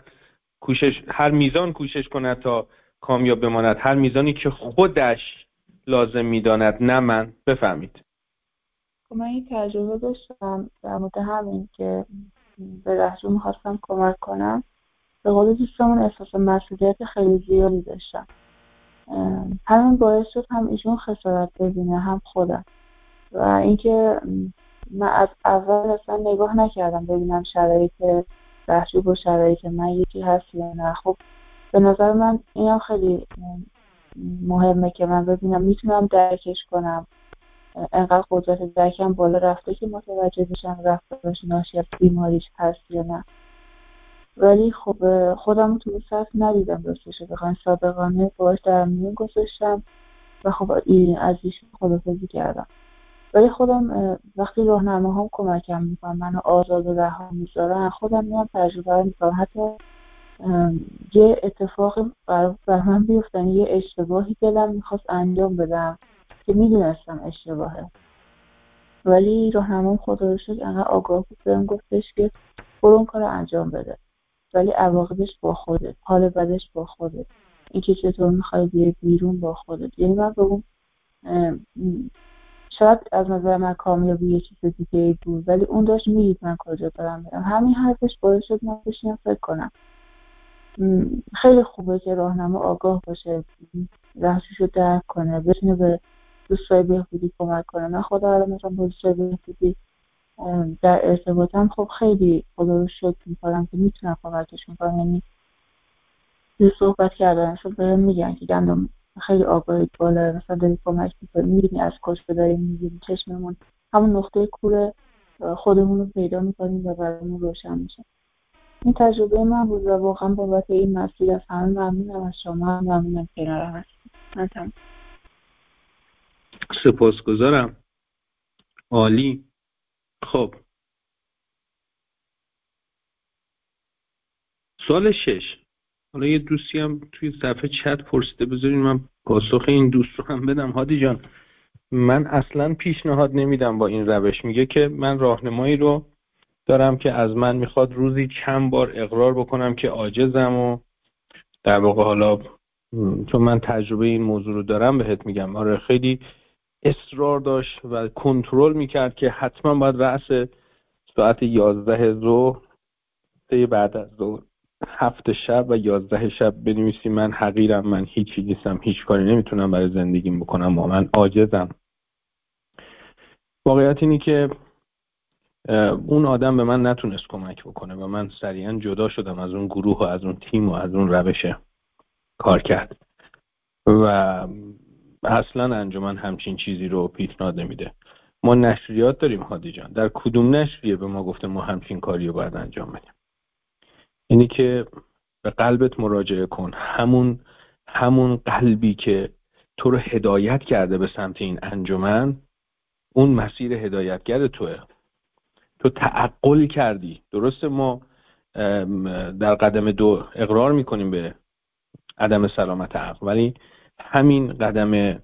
کند تا کامیاب بماند، هر میزانی که خودش لازم میداند، نه من. بفهمید. من این تجربه داشتم در مورد همین که به رهجو میخواستم کمک کنم. به قول دوستمون احساس مسئولیت خیلی زیادی داشتم. همین باعث شد هم ایشون خسارت ببینه هم خودم. و اینکه من از اول اصلا نگاه نکردم ببینم شرایط رهجو با شرایط من یکی هست یا نه. خب به نظر من اینم خیلی مهمه که من ببینم میتونم درکش کنم. انقدر قدرت درکم بالا رفته که متوجه بشم رفتارش ناشی از بیماریش هست یا نه. ولی خب خودم تو سطح ندیدم راستش بخواین، صادقانه باهاش در میون گذاشتم و خب از ایشون خدافظی کردم. ولی خودم وقتی راهنماهام کمکم میکنم، منو آزاد و رها میذارن، خودم میام تجربه میکنم. حتی یه اتفاق بر من بیفتن، یه اشتباهی دلم میخواست انجام بدم که میدونستم اشتباهه، ولی راهنمام خدا رو شکر انقدر آگاه بود بهم گفتش که برو اون کار انجام بده، ولی عواقبش با خودت، حال بدش با خودت، اینکه چطور میخوای بیای بیرون با خودت. یعنی من به اون شاید از نظر من کامیابی یه چیز دیگه بود، ولی اون داشت میدید من کجا دارم میرم. همین حرفش باعث شد من بشینم فکر کنم. خیلی خوبه که راهنما آگاه باشه، رهجوشو درک کنه، بتونه به دوستای بهبودی کمک کنه. من خدا الان مثلا با دوستای بهبودی در ارتباطم، خب خیلی خدا رو شکر میکنم که میتونم کمکشون کنم. یعنی یه صحبت کردن شد بهم میگن که گندم خیلی آگاهی بالا، مثلا داری کمک میکنی، میبینی از کجا داریم میگیریم، چشممون همون نقطه کور خودمون رو پیدا میکنیم و برامون روشن میشه. این تجربه من بود و واقعا بابت این مسیر از همه ممنونم، از شما هم ممنونم کنارم هستیم. سپاسگزارم. عالی. خب سوال 6. حالا یه دوستی هم توی صفحه چت پرسیده، بذارین من پاسخ این دوست رو هم بدم. هادی جان، من اصلا پیشنهاد نمیدم با این روش. میگه که من راهنمایی رو دارم که از من میخواد روزی چند بار اقرار بکنم که عاجزم و در واقع حالا چون من تجربه این موضوع رو دارم بهت میگم. آره خیلی اصرار داشت و کنترل میکرد که حتما باید رأس ساعت 11 ظهر، 3 بعد از ظهر، 7 شب و 11 شب بنویسی من حقیرم، من هیچی نیستم، هیچ کاری نمیتونم برای زندگیم بکنم و من عاجزم. واقعیت اینی که اون آدم به من نتونست کمک بکنه و من سریعا جدا شدم از اون گروه و از اون تیم و از اون روش کار کرد و اصلا انجمن همچین چیزی رو پیشنهاد نمیده. ما نشریات داریم هادی جان، در کدوم نشریه به ما گفته ما همچین کاری رو باید انجام بدیم؟ اینی که به قلبت مراجعه کن. همون قلبی که تو رو هدایت کرده به سمت این انجمن، اون مسیر هدایتگر توه. تو تعقل کردی. درسته ما در قدم 2 اقرار میکنیم به عدم سلامت عقل، ولی همین قدم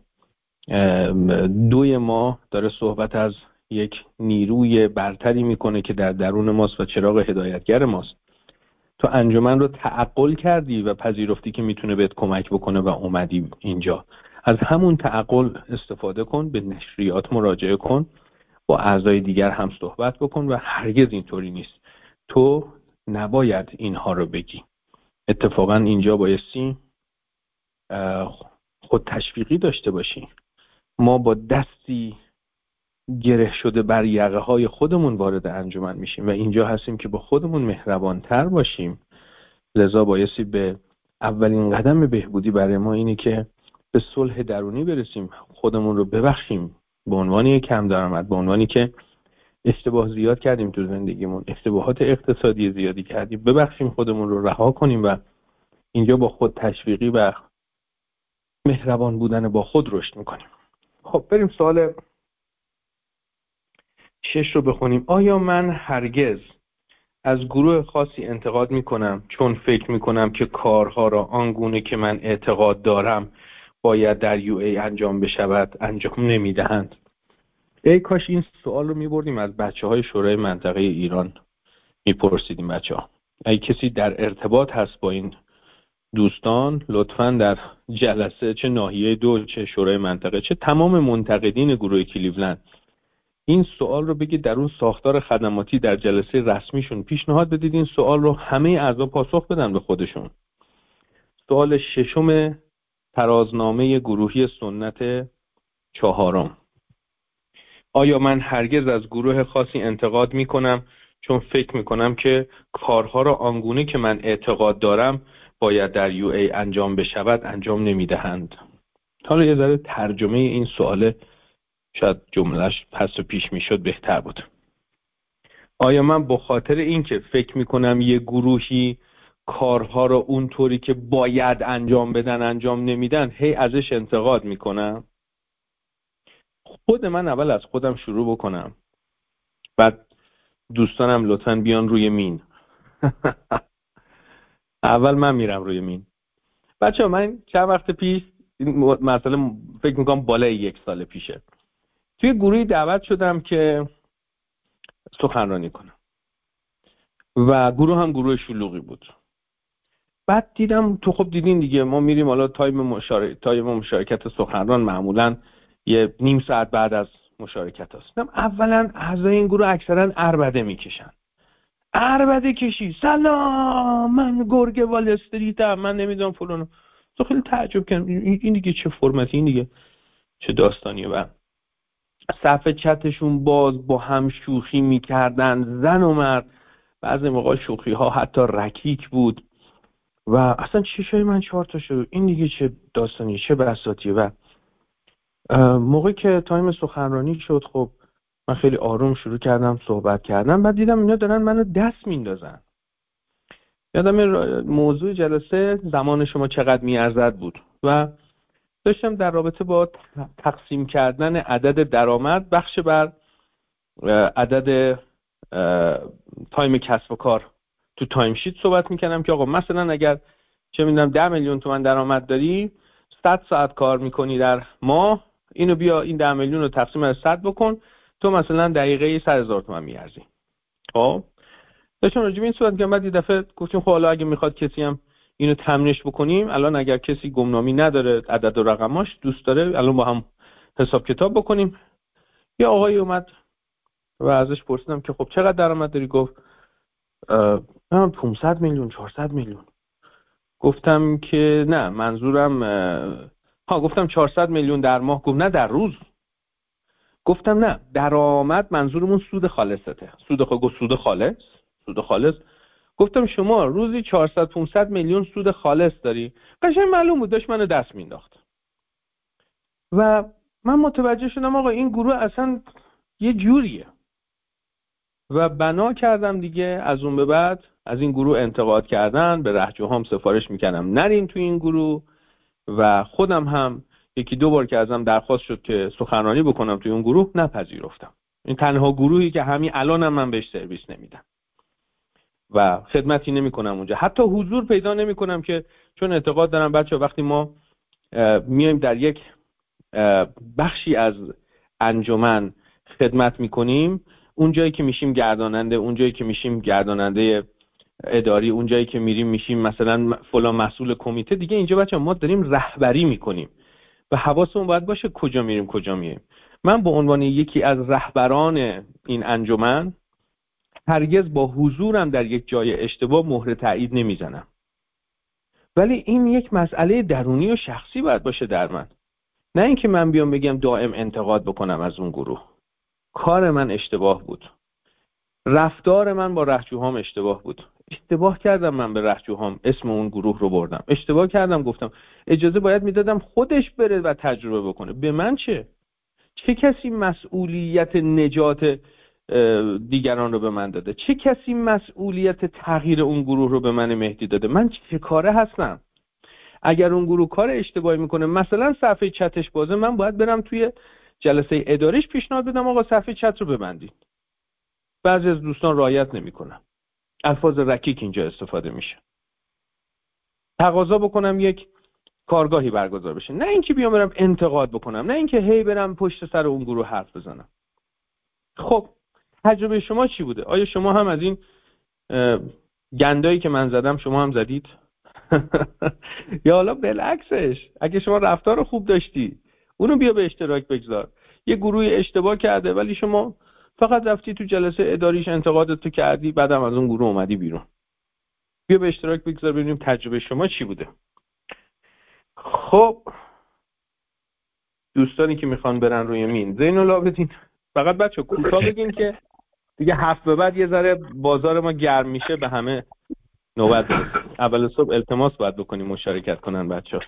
2 ما داره صحبت از یک نیروی برتری میکنه که در درون ماست و چراغ هدایتگر ماست. تو انجمن رو تعقل کردی و پذیرفتی که میتونه بهت کمک بکنه و اومدی اینجا. از همون تعقل استفاده کن، به نشریات مراجعه کن، با اعضای دیگر هم صحبت بکن و هرگز اینطوری نیست. تو نباید اینها رو بگی. اتفاقا اینجا بایستی خود تشویقی داشته باشی. ما با دستی گره شده بر یقه های خودمون وارد انجمن میشیم و اینجا هستیم که با خودمون مهربانتر باشیم. لذا بایستی به اولین قدم بهبودی برای ما اینه که به صلح درونی برسیم، خودمون رو ببخشیم به عنوان یک کم درآمد، به عنوانی که اشتباه زیاد کردیم تو زندگیمون، اشتباهات اقتصادی زیادی کردیم، ببخشیم خودمون رو، رها کنیم و اینجا با خود تشویقی و مهربان بودن با خود رشد میکنیم. خب بریم سوال 6 رو بخونیم. آیا من هرگز از گروه خاصی انتقاد میکنم چون فکر میکنم که کارها را آنگونه که من اعتقاد دارم باید در UA انجام بشود انجام نمیدهند؟ ای کاش این سوال رو میبردیم از بچه‌های شورای منطقه ایران میپرسیدیم. بچه‌ها اگه کسی در ارتباط هست با این دوستان، لطفاً در جلسه چه ناحیه 2 چه شورای منطقه چه تمام منتقدین گروه کلیولند این سوال رو بگید در اون ساختار خدماتی در جلسه رسمیشون پیشنهاد بدید این سوال رو همه اعضا پاسخ بدن به خودشون. سوال 6 ترازنامه گروهی سنت 4. آیا من هرگز از گروه خاصی انتقاد میکنم چون فکر میکنم که کارها را آنگونه که من اعتقاد دارم باید در UA انجام بشود انجام نمیدهند؟ حالا یه ذره ترجمه این سوال شاید جملهش پس و پیش میشد بهتر بود. آیا من به خاطر این که فکر میکنم یه گروهی کارها را اونطوری که باید انجام بدن انجام نمیدن هی ازش انتقاد میکنم؟ خود من اول از خودم شروع بکنم، بعد دوستانم لطفاً بیان روی مین. اول من میرم روی مین. بچه‌ها من چند وقت پیش مثلا فکر میکنم بالای 1 سال پیشه توی گروهی دعوت شدم که سخنرانی کنم و گروه هم گروه شلوغی بود. بعد دیدم تو خب دیدین دیگه ما میریم حالا تایم مشارکت سخنران معمولاً یه نیم ساعت بعد از مشارکت هست. اولا اعضای این گروه اکثرا عربده میکشن. عربده کشی، سلام من گرگ وال استریتم، من نمیدونم فلانو. تو خیلی تعجب کردم این دیگه چه فرمتی، این دیگه چه داستانیه. و صفحه چتشون باز با هم شوخی میکردن، زن و مرد. بعضی موقع شوخی ها حتی رکیک بود و اصلا چشای من 4 تا شد، این دیگه چه داستانی، چه بساطیه. و موقعی که تایم سخنرانی شد، خب من خیلی آروم شروع کردم صحبت کردم. بعد دیدم اینا دارن منو دست میندازن. یادم موضوع جلسه زمان شما چقدر میارزد بود و داشتم در رابطه با تقسیم کردن عدد درآمد بخش بر عدد تایم کسب و کار تو تایم شیت صحبت میکردم که آقا مثلا اگر چه میدونم 10 میلیون تومان درآمد داری، 100 ساعت کار میکنی در ماه، اینو بیا این 10 میلیون رو تقسیم بر 100 بکن، تو مثلا دقیقه 100,000 تومان میارزی. خب داشتم راجع به این صحبت می‌کردم. بعد یه دفعه گفتیم خب حالا اگه میخواد کسی هم اینو تمرینش بکنیم، الان اگر کسی گمنامی نداره عدد و رقماش دوست داره الان با هم حساب کتاب بکنیم. یه آقایی اومد و ازش پرسیدم که خب چقدر درآمد داری؟ گفت من 500 میلیون 400 میلیون. گفتم که نه منظورم گفتم 400 میلیون در ماه. گفت نه در روز. گفتم نه درآمد منظورمون سود خالصته. سود خالص. گفتم شما روزی 400 500 میلیون سود خالص داری. قشنگ معلوم بود داشت منو دست مینداخت. و من متوجه شدم آقا این گروه اصلا یه جوریه و بنا کردم دیگه از اون به بعد از این گروه انتقاد کردن، به رهجوهام سفارش میکنم نرین تو این گروه و خودم هم 1-2 بار که ازم درخواست شد که سخنرانی بکنم توی اون گروه نپذیرفتم. این تنها گروهی که همین الانم من بهش سرویس نمیدم و خدمتی نمیکنم اونجا، حتی حضور پیدا نمیکنم که چون اعتقاد دارم بچه‌ها وقتی ما میایم در یک بخشی از انجمن خدمت میکنیم، اون جایی که میشیم گرداننده، اون جایی که میشیم گرداننده اداری، اون جایی که میریم میشیم مثلا فلان مسئول کمیته، دیگه اینجا بچه‌ها ما داریم رهبری میکنیم و حواسمون باید باشه کجا میریم کجا میایم. من به عنوان یکی از رهبران این انجمن هرگز با حضورم در یک جای اشتباه مهر تایید نمیزنم، ولی این یک مسئله درونی و شخصی باید باشه در من، نه اینکه من بیام بگم دائم انتقاد بکنم از اون گروه. کار من اشتباه بود، رفتار من با رهجوهام اشتباه بود، اشتباه کردم من به رهجوهام اسم اون گروه رو بردم، اشتباه کردم گفتم اجازه باید میدادم خودش بره و تجربه بکنه. به من چه کسی مسئولیت نجات دیگران رو به من داده؟ چه کسی مسئولیت تغییر اون گروه رو به من مهدی داده؟ من چه کاره هستم؟ اگر اون گروه کار اشتباهی میکنه، مثلا صفحه چتش بازه، من باید برم توی جلسه اداریش پیشنهاد بدم آقا صفحه چت رو ببندید. بعضی از دوستان رعایت نمیکنن، الفاظ رکیک اینجا استفاده میشه. تقاضا بکنم یک کارگاهی برگزار بشه، نه اینکه بیام برم انتقاد بکنم، نه اینکه هی برم پشت سر اون گروه حرف بزنم. خب تجربه شما چی بوده؟ آیا شما هم از این گندایی که من زدم شما هم زدید؟ یا حالا بالعکسش، اگه شما رفتار خوب داشتی اونو بیا به اشتراک بگذار. یه گروهی اشتباه کرده ولی شما فقط رفتی تو جلسه اداریش انتقادتو کردی، بعدم از اون گروه اومدی بیرون. بیا به اشتراک بگذار ببینیم تجربه شما چی بوده. خب دوستانی که میخوان برن روی مین زین العابدین، فقط بچه کوتاه بگین که دیگه هفت به بعد یه ذره بازار ما گرم میشه، به همه نوبت برسه. اول صبح التماس باید بکنیم مشارکت کنن بچه‌ها.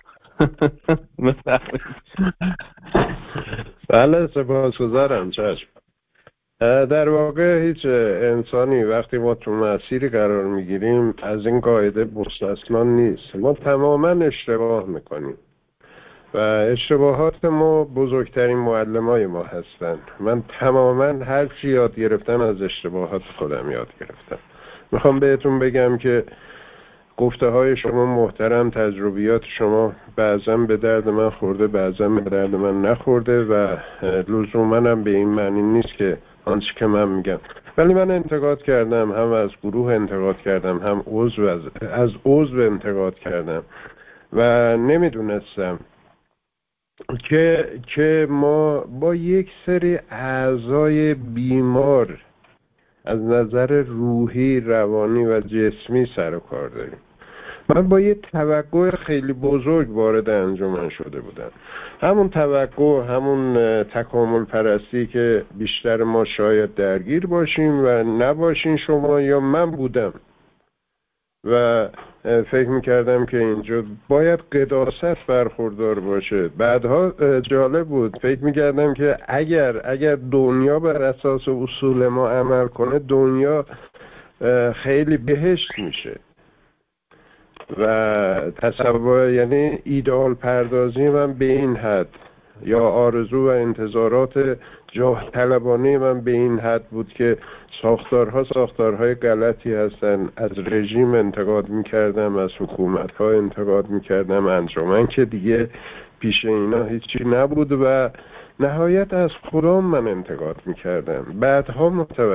بله سپاسگزارم. چشم. در واقع هیچ انسانی وقتی ما تو مسیری قرار میگیریم از این قاعده مستثنا نیست. ما تماما اشتباه میکنیم و اشتباهات ما بزرگترین معلمای ما هستن. من تماما هر چی یاد گرفتم از اشتباهات خودم یاد گرفتم. میخوام بهتون بگم که گفته های شما محترم، تجربیات شما بعضا به درد من خورده، بعضا به درد من نخورده و لزوما هم به این معنی نیست که آنچه که من میگم. ولی من انتقاد کردم، هم از گروه انتقاد کردم، هم از عضو انتقاد کردم و نمیدونستم که ما با یک سری اعضای بیمار از نظر روحی، روانی و جسمی سر و کار داریم. من با یه توقع خیلی بزرگ وارد انجمن شده بودم. همون توقع، همون تکامل پرستی که بیشتر ما شاید درگیر باشیم و نباشین شما یا من بودم. و فکر میکردم که اینجا باید قداست برخوردار باشه. بعدها جالب بود، فکر میکردم که اگر دنیا بر اساس اصول ما عمل کنه دنیا خیلی بهشت میشه و تصور، یعنی ایدئال پردازی من به این حد یا آرزو و انتظارات جاه طلبانه من به این حد بود که ساختارهای غلطی هستن. از رژیم انتقاد میکردم، از حکومت‌ها انتقاد میکردم، انجمن که دیگه پیش اینا هیچی نبود و نهایت از خدا من انتقاد میکردم. بعدها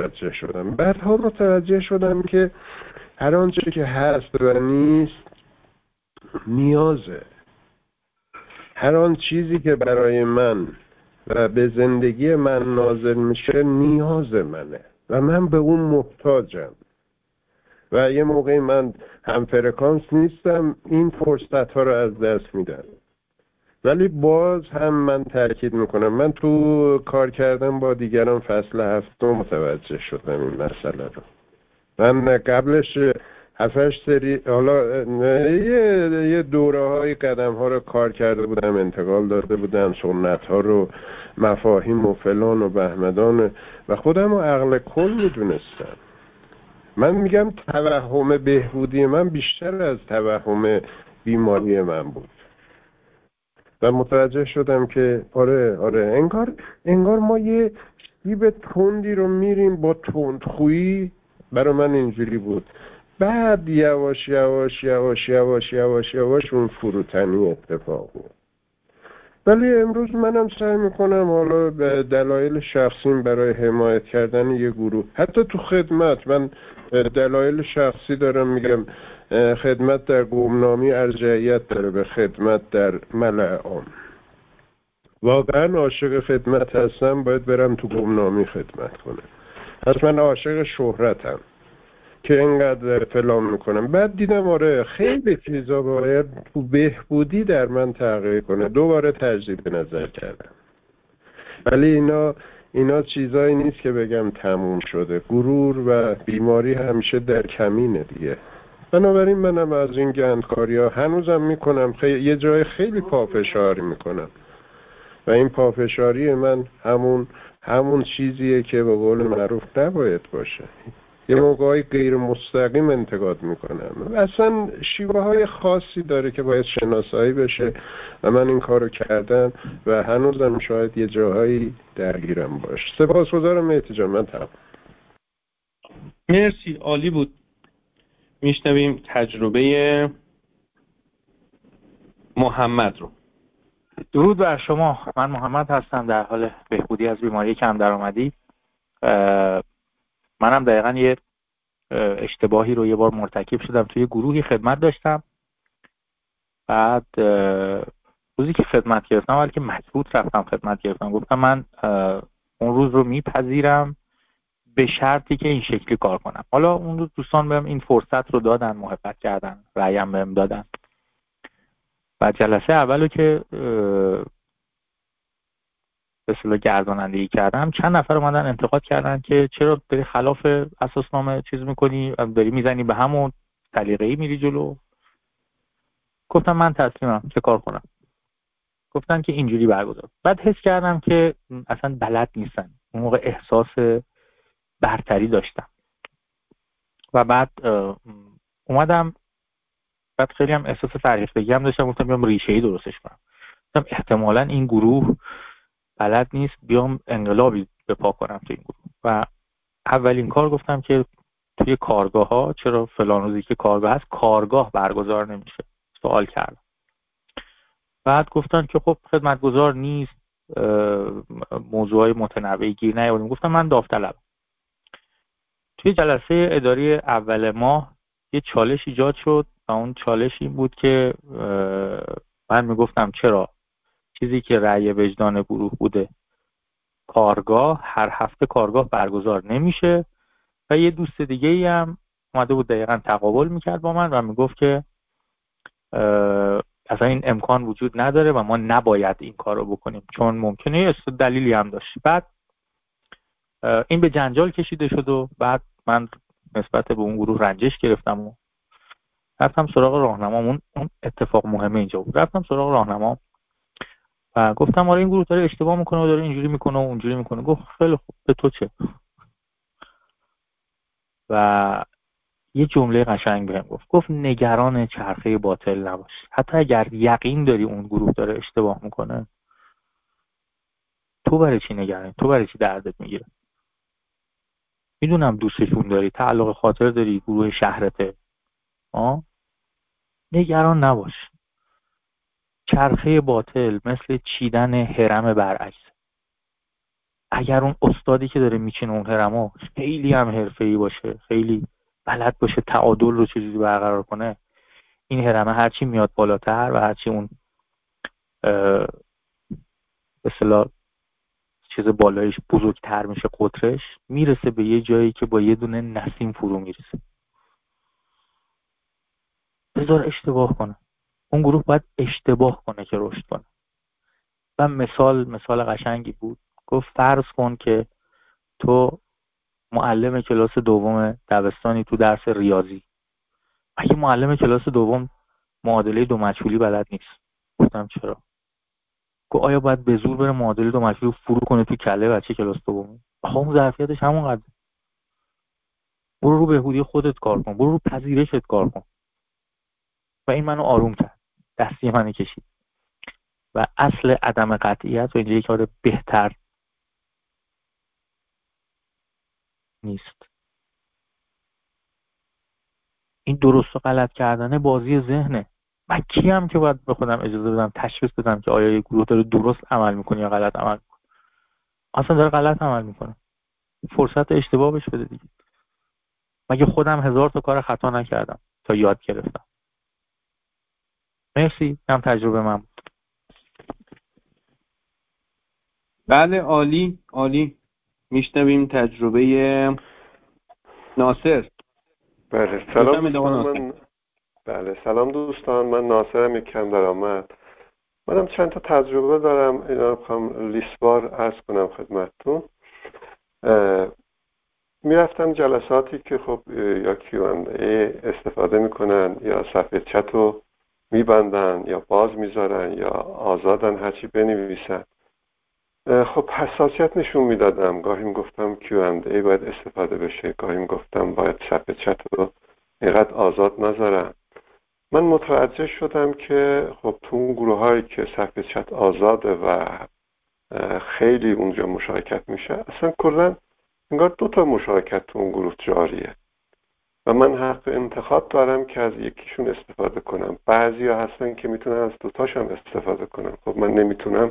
متوجه شدم که هر آنچه که هست و نیست نیازه. هر آن چیزی که برای من و به زندگی من نازل میشه نیاز منه و من به اون محتاجم و یه موقعی من هم فرکانس نیستم، این فرصت ها رو از دست میدم. ولی باز هم من تاکید میکنم، من تو کار کردم با دیگران فصل 7 متوجه شدم این مسئله رو. من قبلش 7 سری حالا یه دوره های قدم ها رو کار کرده بودم، انتقال داده بودم، سنت ها رو، مفاهیم و فلان و بهمدان و خودم رو عقل کل میدونستم. من میگم توهم بهبودی من بیشتر از توهم بیماری من بود و متوجه شدم که آره انگار ما یه سیب تندی رو میریم با تندخویی. برای من اینجوری بود. بعد یواش اون فروتنی اتفاق بود. ولی امروز منم سعی میکنم حالا به دلایل شخصیم برای حمایت کردن یه گروه، حتی تو خدمت، من دلایل شخصی دارم میگم. خدمت در گمنامی ارجحیت داره به خدمت در ملأ عام. واقعا عاشق خدمت هستم، باید برم تو گمنامی خدمت کنم. پس من عاشق شهرتم که اینقدر فلان میکنم. بعد دیدم آره خیلی چیزا باید تو بهبودی در من تغییر کنه. دوباره تجدید نظر کردم. ولی اینا چیزایی نیست که بگم تموم شده. غرور و بیماری همیشه در کمینه دیگه. بنابراین منم از این گندکاری ها هنوزم میکنم، یه جای خیلی پافشاری میکنم و این پافشاری من همون چیزیه که به قول معروف نباید باشه. یه موقعی غیر مستقیم انتقاد میکنم. اصلا شیوه های خاصی داره که باید شناسایی بشه و من این کارو کردم و هنوزم شاید یه جاهایی درگیرم باشه. سپاسگزارم مهدی جان، من تمام. مرسی، عالی بود. میشنویم تجربه محمد رو. درود بر شما. من محمد هستم در حال بهبودی از بیماری کم درآمدی. منم دقیقاً یه اشتباهی رو یه بار مرتکب شدم. توی گروهی خدمت داشتم، بعد روزی که خدمت گرفتم، ولی که مجبور رفتم خدمت گرفتم، گفتم من اون روز رو میپذیرم به شرطی که این شکلی کار کنم. حالا اون روز دوستان بهم این فرصت رو دادن، محبت کردن، رأیم بهم دادن. و جلسه اولو که به اصطلاح گردانندگی کردم، چند نفر اومدن انتقاد کردن که چرا داری خلاف اساسنامه چیز میکنی، داری میزنی به همون سلیقه‌ای میری جلو. گفتم من تسلیمم، چه کار کنم. گفتن که اینجوری برگزار. بعد حس کردم که اصلا بلد نیستن. اون موقع احساس برتری داشتم و بعد اومدم، بعد خیلی هم احساس فرهیختگی هم داشتم. گفتم بیام ریشه‌ای درستش کنم. گفتم احتمالاً این گروه بلد نیست، بیام انقلابی به پا کنم تو این گروه. و اولین کار گفتم که توی کارگاه ها چرا فلان روزی که کارگاه هست کارگاه برگزار نمیشه. سوال کردم. بعد گفتن که خب خدمتگزار نیست، موضوعای متنوعی گیر نیاوردیم. گفتم من داوطلبم. توی جلسه اداری اول ماه یه چالش ایجاد شد و اون چالش این بود که من میگفتم چرا چیزی که رأی وجدان گروه بوده، کارگاه، هر هفته کارگاه برگزار نمیشه. و یه دوست دیگه ای هم اومده بود دقیقاً تقابل میکرد با من و میگفت که اصلا این امکان وجود نداره و ما نباید این کار رو بکنیم چون ممکنه دلیلی هم داشت. بعد این به جنجال کشیده شد و بعد من نسبت به اون گروه رنجش گرفتم و رفتم سراغ راهنمامون. اون اتفاق مهمه اینجا بود. رفتم سراغ راهنما و گفتم آره این گروه داره اشتباه میکنه و داره اینجوری میکنه و اونجوری میکنه. گفت خیلی خوب، به تو چه؟ و یه جمله قشنگ بهم گفت نگران چرخه باطل نباش. حتی اگر یقین داری اون گروه داره اشتباه میکنه، تو برای چی نگرانی؟ تو برای چی دردت میگیره؟ میدونم دوستشون داری، تعلق خاطر داری، گروه شهرته، نگران نباش. چرخه باطل مثل چیدن هرم برعکس. اگر اون استادی که داره میچینه اون هرمو خیلی هم حرفه‌ای باشه، خیلی بلد باشه تعادل رو چجوری برقرار کنه، این هرمه هرچی میاد بالاتر و هرچی اون به اصطلاح چیز بالایش بزرگتر میشه، قطرش میرسه به یه جایی که با یه دونه نسیم فرو میرسه. بذار اشتباه کنه. اون گروه باید اشتباه کنه که رشد کنه. و مثال قشنگی بود. گفت فرض کن که تو معلم کلاس دوم دبستانی تو درس ریاضی. اگه معلم کلاس دوم معادله دو مجهولی بلد نیست. گفتم چرا؟ گفت آیا باید به زور بره معادله دو مجهولی رو فرو کنه تو کله بچه کلاس دوم؟ آخه اون ظرفیتش همون قد. برو رو بهبودی خودت کار کن، برو رو پذیرشت کار کن. و این منو آروم کرد، دستی منو کشید و اصل عدم قطعیت و اینجا یک کار بهتر نیست. این درست و غلط کردن بازی ذهنه. من کیم که باید به خودم اجازه بدم تشخیص بدم که آیا یک گروه داره درست عمل میکنه یا غلط عمل میکنه؟ اصلا داره غلط عمل میکنه. فرصت اشتباه بهش بده دیگه. مگه خودم 1000 تا کار خطا نکردم تا یاد گرفتم؟ مرسی، هم تجربه من بود. بله، عالی. میشنویم تجربه ناصر. بله سلام دوستان. سلام دوستان، من ناصرم، یک کم درآمد. منم چند تا تجربه دارم، اینا رو بخوام لیستوار عرض کنم خدمتتون. میرفتم جلساتی که خب یا Q&A استفاده میکنن یا صفحه چت رو میبندن یا باز میذارن یا آزادن هرچی بنویسن. خب حساسیت نشون میدادم. گاهی میگفتم Q&A باید استفاده بشه، گاهی میگفتم باید صفحه چت رو اینقدر آزاد نذارن. من متوجه شدم که خب تو اون گروه هایی که صفحه چت آزاده و خیلی اونجا مشارکت میشه، اصلا کلا انگار 2 تا مشارکت تو اون گروه جاریه و من حق انتخاب دارم که از یکیشون استفاده کنم. بعضی ها هستن که میتونن از 2 تاشم استفاده کنم. خب من نمیتونم،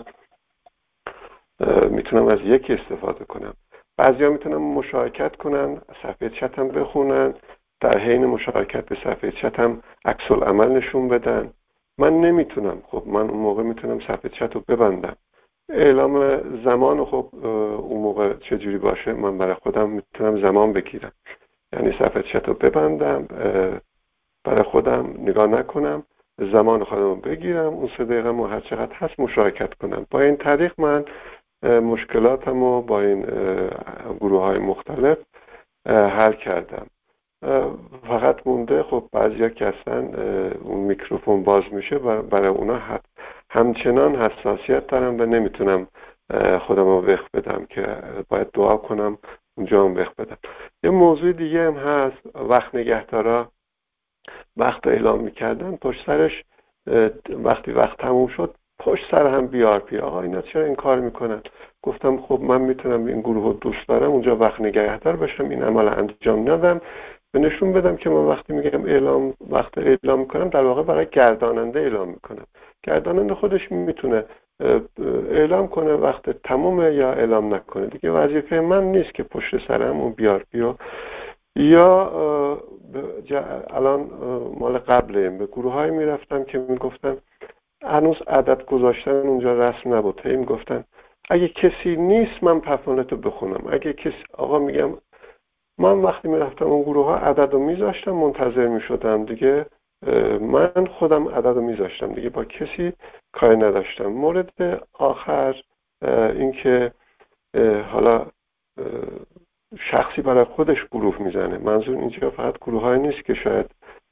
میتونم از یکی استفاده کنم. بعضی ها میتونن مشارکت کنن، صفحه چت هم بخونن، در حین مشارکت به صفحه چت هم عکس العمل نشون بدن. من نمیتونم. خب من اون موقع میتونم صفحه چت رو ببندم. اعلام زمان خب اون موقع چجوری باشه؟ من برای خودم میتونم زمان بگیرم، یعنی صفحه چت رو ببندم، برای خودم نگاه نکنم، زمان خودم رو بگیرم، اون 3 دقیقه ما هر چقدر هست مشارکت کنم. با این طریق من مشکلاتم رو با این گروه های مختلف حل کردم. فقط مونده خب بعضیا که اصلا اون میکروفون باز میشه برای اونا همچنان حساسیت دارم و نمیتونم خودم رو وقف بدم که باید دعا کنم اونجا هم وقف بدم. یه موضوع دیگه هم هست، وقت نگهدارا وقت اعلام میکردن پشت سرش وقتی وقت تموم شد پشت سر هم BRP. آقا اینا چرا این کار میکنن؟ گفتم خب من میتونم این گروه رو دوست دارم اونجا وقت نگهدار بشم، این عمل انجام ندم، به نشون بدم که من وقتی میگم وقت اعلام میکنم در واقع برای گرداننده اعلام میکنم. گرداننده خودش میتونه اعلام کنه وقت تمومه یا اعلام نکنه دیگه. وظیفه من نیست که پشت سرم اون BRP رو یا الان مال قبله به گروه های میرفتم که میگفتن هنوز عدد گذاشتن اونجا رسم نبود، هی میگفتن اگه کسی نیست من پفانت رو بخونم. اگه کسی، آقا میگم من وقتی میرفتم اون گروه ها عدد رو میذاشتم، منتظر میشدم دیگه، من خودم عدد رو میذاشتم دیگه، با کسی کاری نداشتم. مورد آخر اینکه حالا شخصی برای خودش گروه میزنه. منظور اینجا فقط گروه های نیست که شاید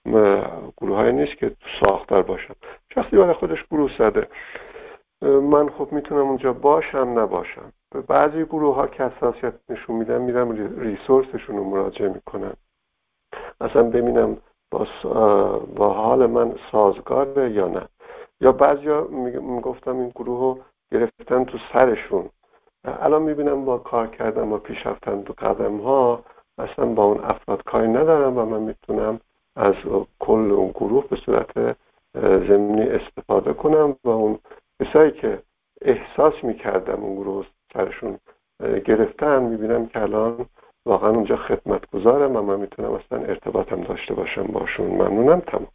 گروه های نیست که ساختار باشن. شخصی برای خودش گروه زده، من خب میتونم اونجا باشم نباشم. به بعضی گروه ها که حساسیت نشون میدن میرم ریسورسشون رو مراجعه میکنم، اصلا ببینم با حال من سازگاره یا نه. یا بعضیا میگفتم این گروه رو گرفتن تو سرشون، الان میبینم با کار کردن با پیشرفتن تو قدم ها اصلا با اون افراد کاری ندارم و من میتونم از کل اون گروه به صورت ضمنی استفاده کنم و اون کسایی که احساس میکردم اون گروه سرشون گرفتن میبینم که الان واقعا اونجا خدمتگزارم و من میتونم اصلا ارتباطم داشته باشم باشون. ممنونم. تمام.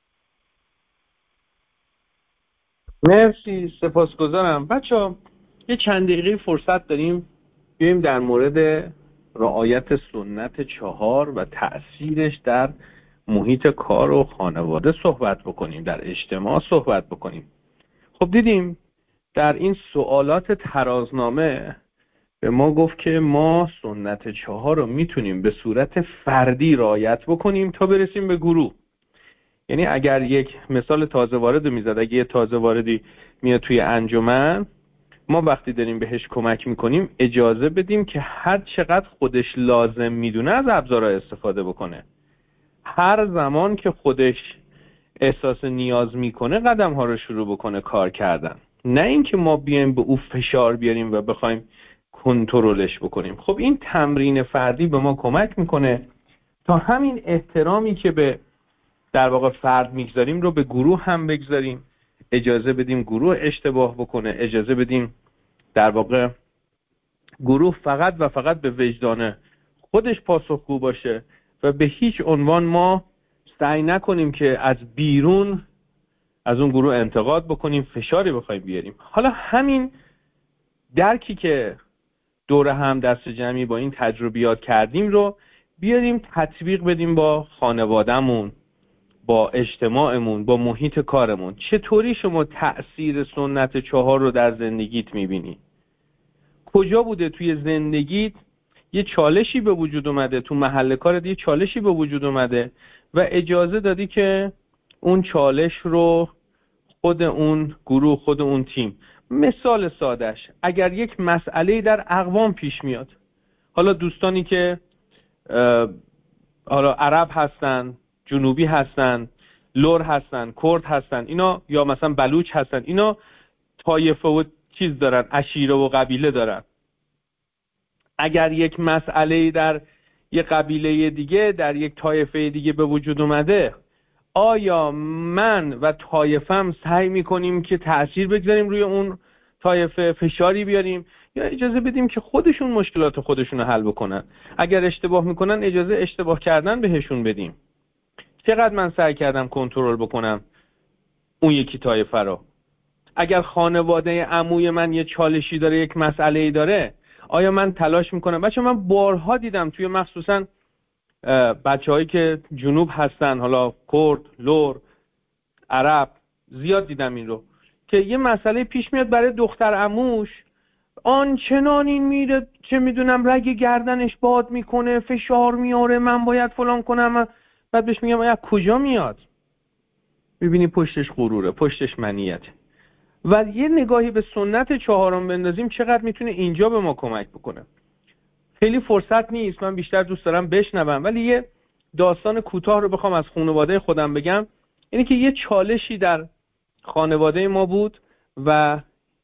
مرسی، سپاسگزارم. بچه‌ها یه چند دقیقه فرصت داریم بیایم در مورد رعایت سنت 4 و تأثیرش در محیط کار و خانواده صحبت بکنیم، در اجتماع صحبت بکنیم. خب دیدیم در این سوالات ترازنامه به ما گفت که ما سنت 4 رو میتونیم به صورت فردی رعایت بکنیم تا برسیم به گروه. یعنی اگر یک مثال تازه وارد میزد، اگه یه تازه واردی میاد توی انجمن، ما وقتی داریم بهش کمک میکنیم اجازه بدیم که هر چقدر خودش لازم میدونه از ابزارها استفاده بکنه. هر زمان که خودش احساس نیاز میکنه قدم ها رو شروع بکنه کار کردن، نه اینکه ما بیایم به او فشار بیاریم و بخوایم کنترلش بکنیم. خب این تمرین فردی به ما کمک میکنه تا همین احترامی که به در واقع فرد میگذاریم رو به گروه هم بگذاریم، اجازه بدیم گروه اشتباه بکنه، اجازه بدیم در واقع گروه فقط و فقط به وجدان خودش پاسخگو باشه و به هیچ عنوان ما سعی نکنیم که از بیرون از اون گروه انتقاد بکنیم، فشاری بخوایم بیاریم. حالا همین درکی که دور هم دست جمعی با این تجربیات کردیم رو بیاریم تطبیق بدیم با خانوادهمون، با اجتماعمون، با محیط کارمون. چطوری شما تأثیر سنت 4 رو در زندگیت میبینی؟ کجا بوده توی زندگیت یه چالشی به وجود اومده، تو محل کارت یه چالشی به وجود اومده و اجازه دادی که اون چالش رو خود اون گروه، خود اون تیم. مثال سادهش، اگر یک مسئله در اقوام پیش میاد، حالا دوستانی که حالا عرب هستن، جنوبی هستن، لور هستن، کرد هستن، اینا یا مثلا بلوچ هستن، اینا طایفه و چیز دارن، عشیره و قبیله دارن. اگر یک مسئله در یک قبیله دیگه، در یک طایفه دیگه به وجود اومده، آیا من و طایفم سعی میکنیم که تأثیر بگذاریم روی اون طایفه، فشاری بیاریم، یا اجازه بدیم که خودشون مشکلات خودشون رو حل بکنن؟ اگر اشتباه میکنن اجازه اشتباه کردن بهشون بدیم. چقدر من سعی کردم کنترل بکنم اون یکی طایفه رو؟ اگر خانواده عموی من یه چالشی داره، یک مسئله‌ای داره، آیا من تلاش میکنم؟ بچه من بارها دیدم توی مخصوصا بچه‌هایی که جنوب هستن، حالا کرد، لور، عرب، زیاد دیدم این رو که یه مسئله پیش میاد برای دختر عموش، آنچنان این میره چه میدونم رگ گردنش باد میکنه، فشار میاره، من باید فلان کنم. بعد بهش میگم آیا کجا میاد؟ میبینی پشتش غروره، پشتش منیت. و یه نگاهی به سنت 4 بندازیم چقدر میتونه اینجا به ما کمک بکنه. خیلی فرصت نیست، من بیشتر دوست دارم بشنوم، ولی یه داستان کوتاه رو بخوام از خانواده خودم بگم. اینه که یه چالشی در خانواده ما بود و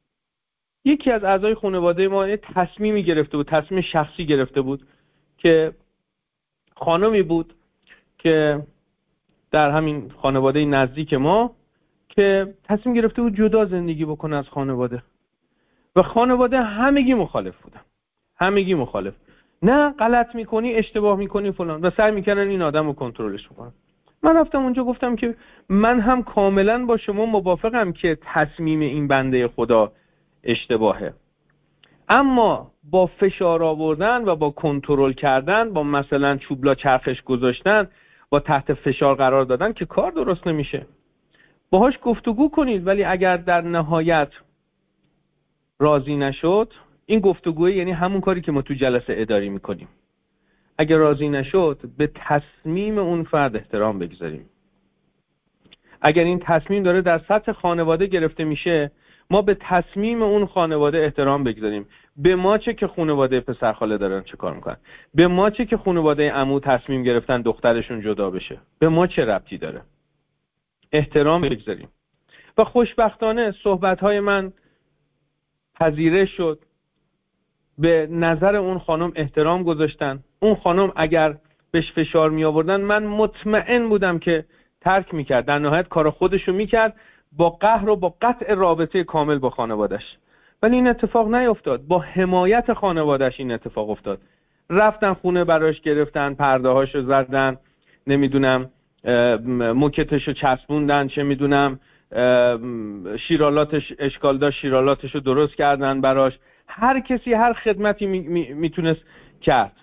یکی از اعضای خانواده ما یه تصمیمی گرفته بود، تصمیم شخصی گرفته بود که خانمی بود که در همین خانواده نزدیک ما که تصمیم گرفته بود جدا زندگی بکنه از خانواده و خانواده همگی مخالف بودن، همگی مخالف. نه غلط میکنی، اشتباه میکنی فلان، و سعی میکنن این آدم رو کنترلش بکنن. من رفتم اونجا گفتم که من هم کاملا با شما موافقم که تصمیم این بنده خدا اشتباهه، اما با فشار آوردن و با کنترل کردن، با مثلا چوبلا چرخش گذاشتن، با تحت فشار قرار دادن که کار درست نمیشه. باهاش گفتگو کنید، ولی اگر در نهایت راضی نشد، این گفتگوه یعنی همون کاری که ما تو جلسه اداری میکنیم، اگر راضی نشد به تصمیم اون فرد احترام بگذاریم. اگر این تصمیم داره در سطح خانواده گرفته میشه، ما به تصمیم اون خانواده احترام بگذاریم. به ما چه که خانواده پسر خاله دارن چه کار میکنن، به ما چه که خانواده عمو تصمیم گرفتن دخترشون جدا بشه، به ما چه ربطی داره؟ احترام بگذاریم. و خوشبختانه صحبت‌های من پذیرش شد، به نظر اون خانم احترام گذاشتن. اون خانم اگر بهش فشار می آوردن من مطمئن بودم که ترک میکرد، در نهایت کار خودشو میکرد با قهر و با قطع رابطه کامل با خانوادش. ولی این اتفاق نیفتاد. با حمایت خانوادش این اتفاق افتاد. رفتن خونه براش گرفتن، پرده هاشو زدن، نمیدونم موکتشو چسبوندن، چه میدونم شیرالاتش اشکال داشت شیرالاتشو درست کردن براش. هر کسی هر خدمتی میتونست کرد.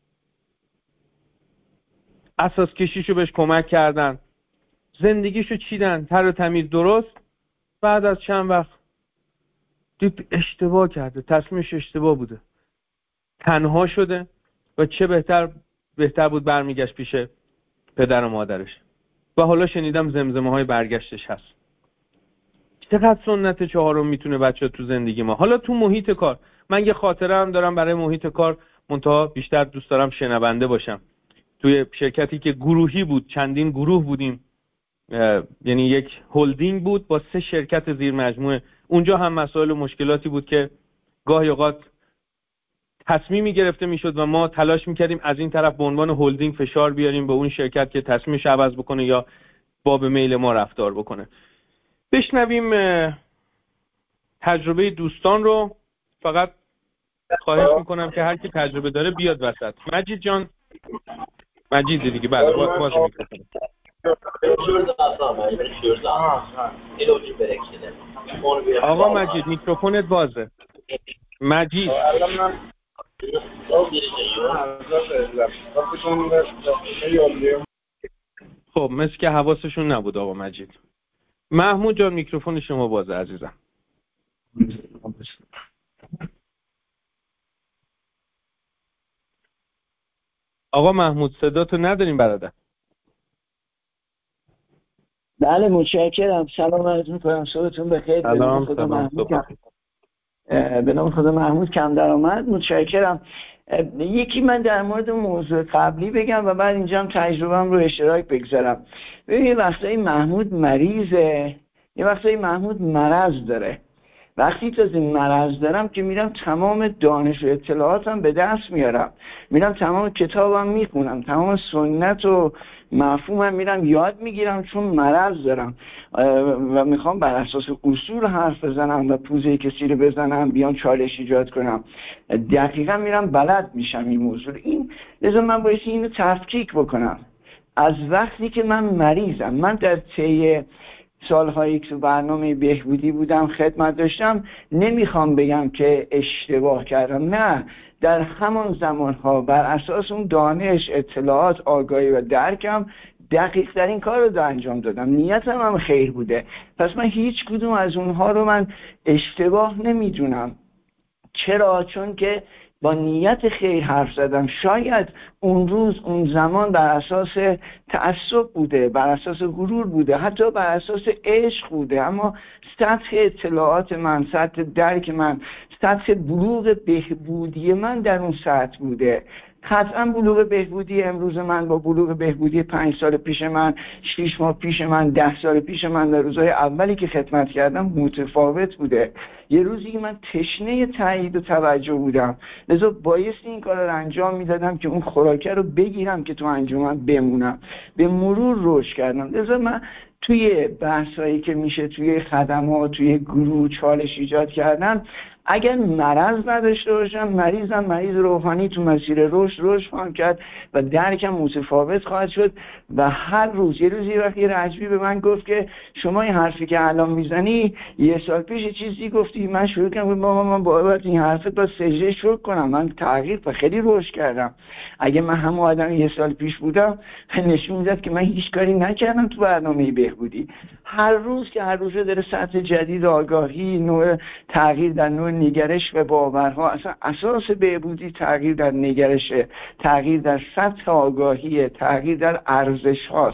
اساس کشیشو بهش کمک کردن، زندگیشو چیدن تر و تمیز درست. بعد از چند وقت دید اشتباه کرده، تصمیمش اشتباه بوده، تنها شده و چه بهتر بود برمیگشت پیش پدر و مادرش. و حالا شنیدم زمزمه های برگشتش هست. چقدر سنت چهارم میتونه بچه تو زندگی ما. حالا تو محیط کار، من یه خاطره هم دارم برای محیط کار، منتها بیشتر دوست دارم شنونده باشم. توی شرکتی که گروهی بود، چندین گروه بودیم، یعنی یک هلدینگ بود با 3 شرکت زیر مجموعه. اونجا هم مسائل و مشکلاتی بود که گاهی اوقات تصمیمی گرفته میشد و ما تلاش میکردیم از این طرف به عنوان هلدینگ فشار بیاریم به اون شرکت که تصمیمش عوض بکنه یا با به میل ما رفتار بکنه. بشنویم تجربه دوستان رو. فقط خواهش میکنم که هر کی تجربه داره بیاد وسط. مجید جان، مجید دیگه بله باز میکنم. آقا مجید میکروفونت بازه. مجید خب مثل که حواسشون نبود آقا مجید. محمود جان میکروفون شما بازه عزیزم. آقا محمود صداتو نداریم برادر. بله متشکرم. سلام عرض می‌کنم، صبحتون بخیر. به نام خدا محمود کم درآمد. متشکرم. یکی من در مورد موضوع قبلی بگم و بعد اینجا هم تجربه‌ام رو اشتراک بگذارم. ببینید یه وقتایی محمود مریضه، یه وقتایی محمود مرض داره. وقتی تازه مرض دارم که میرم تمام دانش و اطلاعاتم به دست میارم، میرم تمام کتابم میخونم، تمام سنت و مفهومم میرم یاد میگیرم، چون مرض دارم و میخوام بر اساس اصول حرف بزنم و پوزه کسی رو بزنم بیان چالش ایجاد کنم. دقیقا میرم بلد میشم این موضوع. این لازم من باید اینو تفکیک بکنم. از وقتی که من مریضم، من در طی سالهایی که تو برنامه بهبودی بودم خدمت داشتم، نمیخوام بگم که اشتباه کردم، نه، در همان زمانها بر اساس اون دانش، اطلاعات، آگاهی و درکم دقیق ترین کار رو انجام دادم. نیتم هم خیر بوده. پس من هیچ کدوم از اونها رو من اشتباه نمیدونم. چرا؟ چون که با نیت خیر حرف زدم. شاید اون روز اون زمان بر اساس تعصب بوده، بر اساس غرور بوده، حتی بر اساس عشق بوده، اما سطح اطلاعات من، سطح درک من، سطح بلوغ بهبودی من در اون سطح بوده. قطعا بلوغ بهبودی امروز من با بلوغ بهبودی 5 سال پیش من، 6 ماه پیش من، 10 سال پیش من در روزهای اولی که خدمت کردم متفاوت بوده. یه روزی که من تشنه تایید و توجه بودم، لذا بایستی این کار رو انجام میدادم که اون خوراکه رو بگیرم که تو انجمن بمونم. به مرور رشد کردم. لذا من توی بحثایی که میشه توی خدمات، توی گروه چالش ایجاد کردن، اگر مرض نداشته باشم، مریضم، مریض روحانی تو مسیر رشد خواهم کرد و درکم متفاوت خواهد شد. و هر روز یه روزی وقتی رجبی به من گفت که شما این حرفی که الان میزنی 1 سال پیش چیزی گفتی. من شروع کردم بابا من باید این حرفت با سجده شروع کنم. من تغییر و خیلی رشد کردم. اگه من همون آدم 1 سال پیش بودم نشون میداد که من هیچ کاری نکردم تو برنامه بهبودی. هر روز که هر روز داره سطح جدید آگاهی، نوع تغییر در نوع نگرش و باورها، اصلا اساس بهبودی تغییر در نگرش، تغییر در سطح آگاهی، تغییر در ارزش هاست.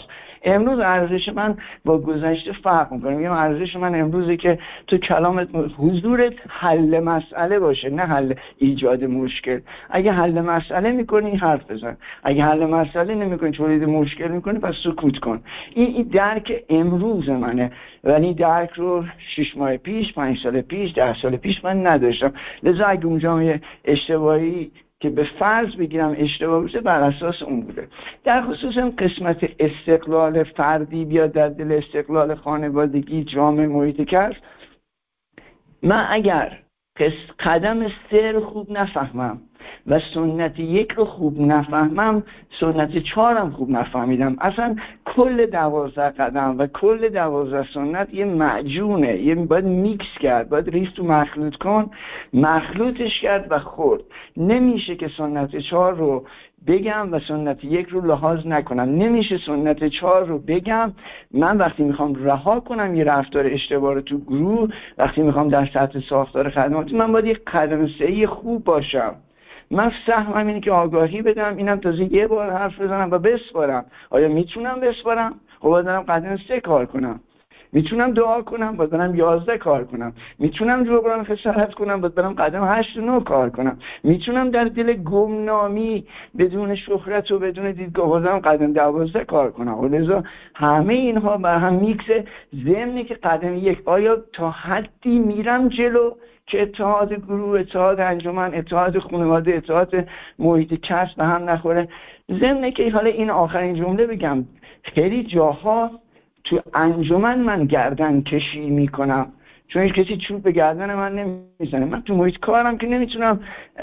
امروز ارزش من با گذشته فرق میکنه. میگم ارزش من امروزه که تو کلامت حضورت حل مسئله باشه، نه حل ایجاد مشکل. اگه حل مسئله میکنی حرف بزن، اگه حل مسئله نمیکنی تولید مشکل میکنی پس سکوت کن. این درک امروز منه، ولی درک رو 6 ماه پیش، 5 سال پیش، 10 سال پیش من نداشتم. لذا اگه اونجا اشتباهی که به فرض بگیرم اشتباه بوده بر اساس اون بوده. در خصوص قسمت استقلال فردی بیاد در دل استقلال خانوادگی جامعه محیط کسب، من اگر قدم 3 رو خوب نفهمم و سنت 1 رو خوب نفهمم، سنت 4 هم خوب نفهمیدم. اصلا کل 12 قدم و کل 12 سنت یه معجونه، یه باید میکس کرد، باید ریخت و مخلوط کن، مخلوطش کرد و خورد. نمیشه که سنت 4 رو بگم و سنت 1 رو لحاظ نکنم. نمیشه سنت 4 رو بگم من وقتی میخوام رها کنم یه رفتار اشتباه رو تو گروه، وقتی میخوام در سطح ساختار خدماتی، من باید یک قدم 3 خوب باشم. من سهمم اینه که آگاهی بدم، اینم تازه یه بار حرف بزنم و بسپارم. آیا میتونم بسپارم؟ خب باید برم قدم 3 کار کنم. میتونم دعا کنم، باید برم 11 کار کنم. میتونم جبران خسارت کنم، باید برم قدم 8 و 9 کار کنم. میتونم در دل گمنامی بدون شهرت و بدون دیدگاه بازم قدم 12 کار کنم. و لذا همه اینها بر هم میکسه. ضمنی که قدم 1 آیا تا حدی میرم جلو که اتحاد گروه، اتحاد انجمن، اتحاد خانواده، اتحاد محیط کسب به هم نخوره. ضمنی که حالا این آخرین جمله بگم، خیلی جاها تو انجمن من گردن کشی میکنم چون هیچ کسی چوب به گردن من نمیزنه. من تو محیط کارم که نمیتونم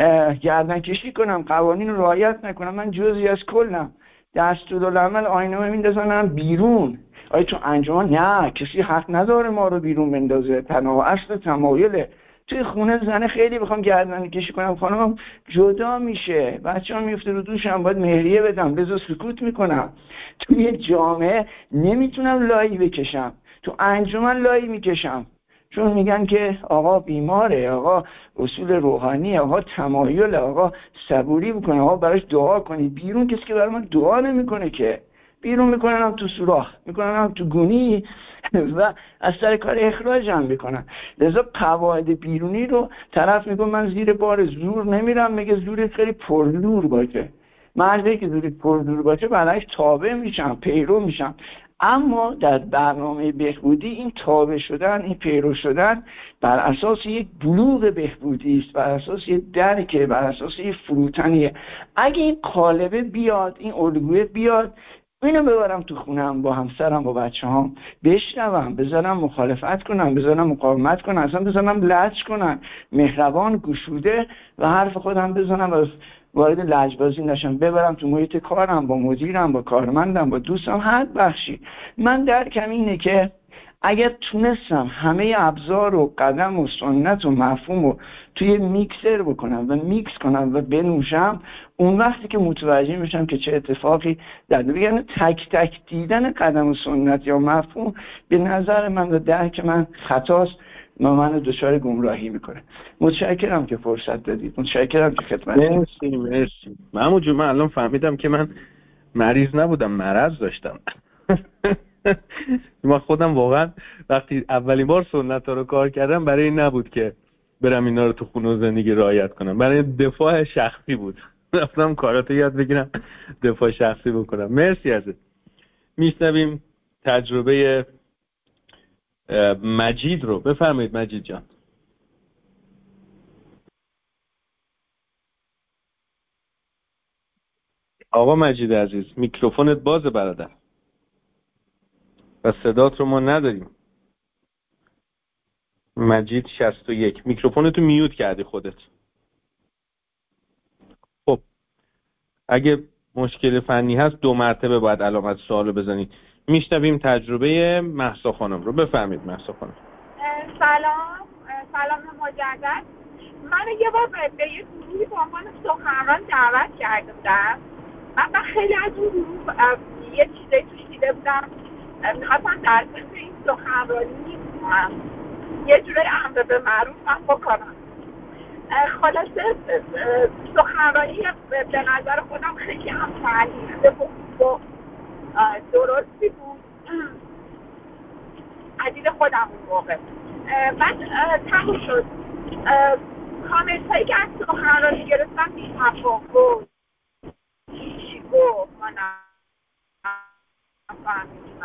گردن کشی کنم، قوانین رو رعایت نکنم، من جزئی از کلم. دستورالعمل آینامه میندازنم بیرون. آیا تو انجمن نه، کسی حق نداره ما رو بیرون بندازه، تنها اصل تمایله. توی خونه زنه خیلی بخوام گردن کشی کنم، خانمم جدا میشه، بچه‌ام میفته رو دوشم، باید مهریه بدم، لذا سکوت میکنم. توی جامعه نمیتونم لایی بکشم، تو انجمن لایی میکشم، چون میگن که آقا بیماره، آقا اصول روحانی، آقا تمایل، آقا صبوری بکنه، آقا براش دعا کنی. بیرون کسی که برای من دعا نمیکنه که، بیرون میکننم تو سوراخ، میکننم تو گونی و از سر کار اخراجم میکنن. لذا قواعد بیرونی رو طرف میگه من زیر بار زور نمیرم، میگه زورت خیلی پرزور باشه. مردی که زورت پرزور باشه برایش تابع میشم، پیرو میشم. اما در برنامه بهبودی این تابع شدن، این پیرو شدن بر اساس یک بلوغ بهبودی است، بر اساس یک درکه، بر اساس یک فروتنیه. اگه این قالبه بیاد، این الگوی بیاد، اینو ببرم تو خونم با همسرم با بچه‌هام، بشنوم، بذارم مخالفت کنم، بذارم مقاومت کنم، اصلا بذارم لج کنم، مهربان گشوده و حرف خودم بزنم و وارد لجبازی نشم، ببرم تو محیط کارم با مدیرم، با کارمندم، با دوستم، هر بخشی. من درکم اینه که اگر تونستم همه ابزار و قدم و سنت و مفهوم رو توی میکسر بکنم و میکس کنم و بنوشم، اون وقتی که متوجه میشم که چه اتفاقی در یعنی تک تک دیدن قدم و سنت یا مفهوم به نظر من و درک من خطاست و منو دچار گمراهی میکنه. متشکرم که فرصت دادید، متشکرم که خدمت. مرسی. محمود جون، من الان فهمیدم که من مریض نبودم، مرض داشتم. من خودم واقعا وقتی اولین بار سنت ها رو کار کردم برای این نبود که برم اینا رو تو خونه و زندگی رعایت کنم، برای دفاع شخصی بود. رفتم کاراتو یاد بگیرم دفاع شخصی بکنم. مرسی ازت. میشنویم تجربه مجید رو. بفرمایید مجید جان. آقا مجید عزیز، میکروفونت بازه برادر و صدات رو ما نداریم. مجید 61، میکروفونتو میوت کردی خودت. خب اگه مشکل فنی هست 2 مرتبه باید علامت سوالو بزنید. میشنویم تجربه مهسا خانم رو. بفرمایید مهسا خانم. سلام مجدد. من یه بار به یه گروهی به عنوان سخنران دعوت کرده بودم. من خیلی از اون گروه یه چیزایی توش دیده بودم، میخواستم در ضمن این سخنرانی یه جوری امر به معروف هم بکنم. خلاصه سخنرانی به نظر خودم خیلی هم فرهیخته بود و درستی بود از دید خودم اون موقع. بعد تموم شد. کامنت هایی که از سخنرانی گرفتم بی تفاوت چی گفت ما نفهمیدیم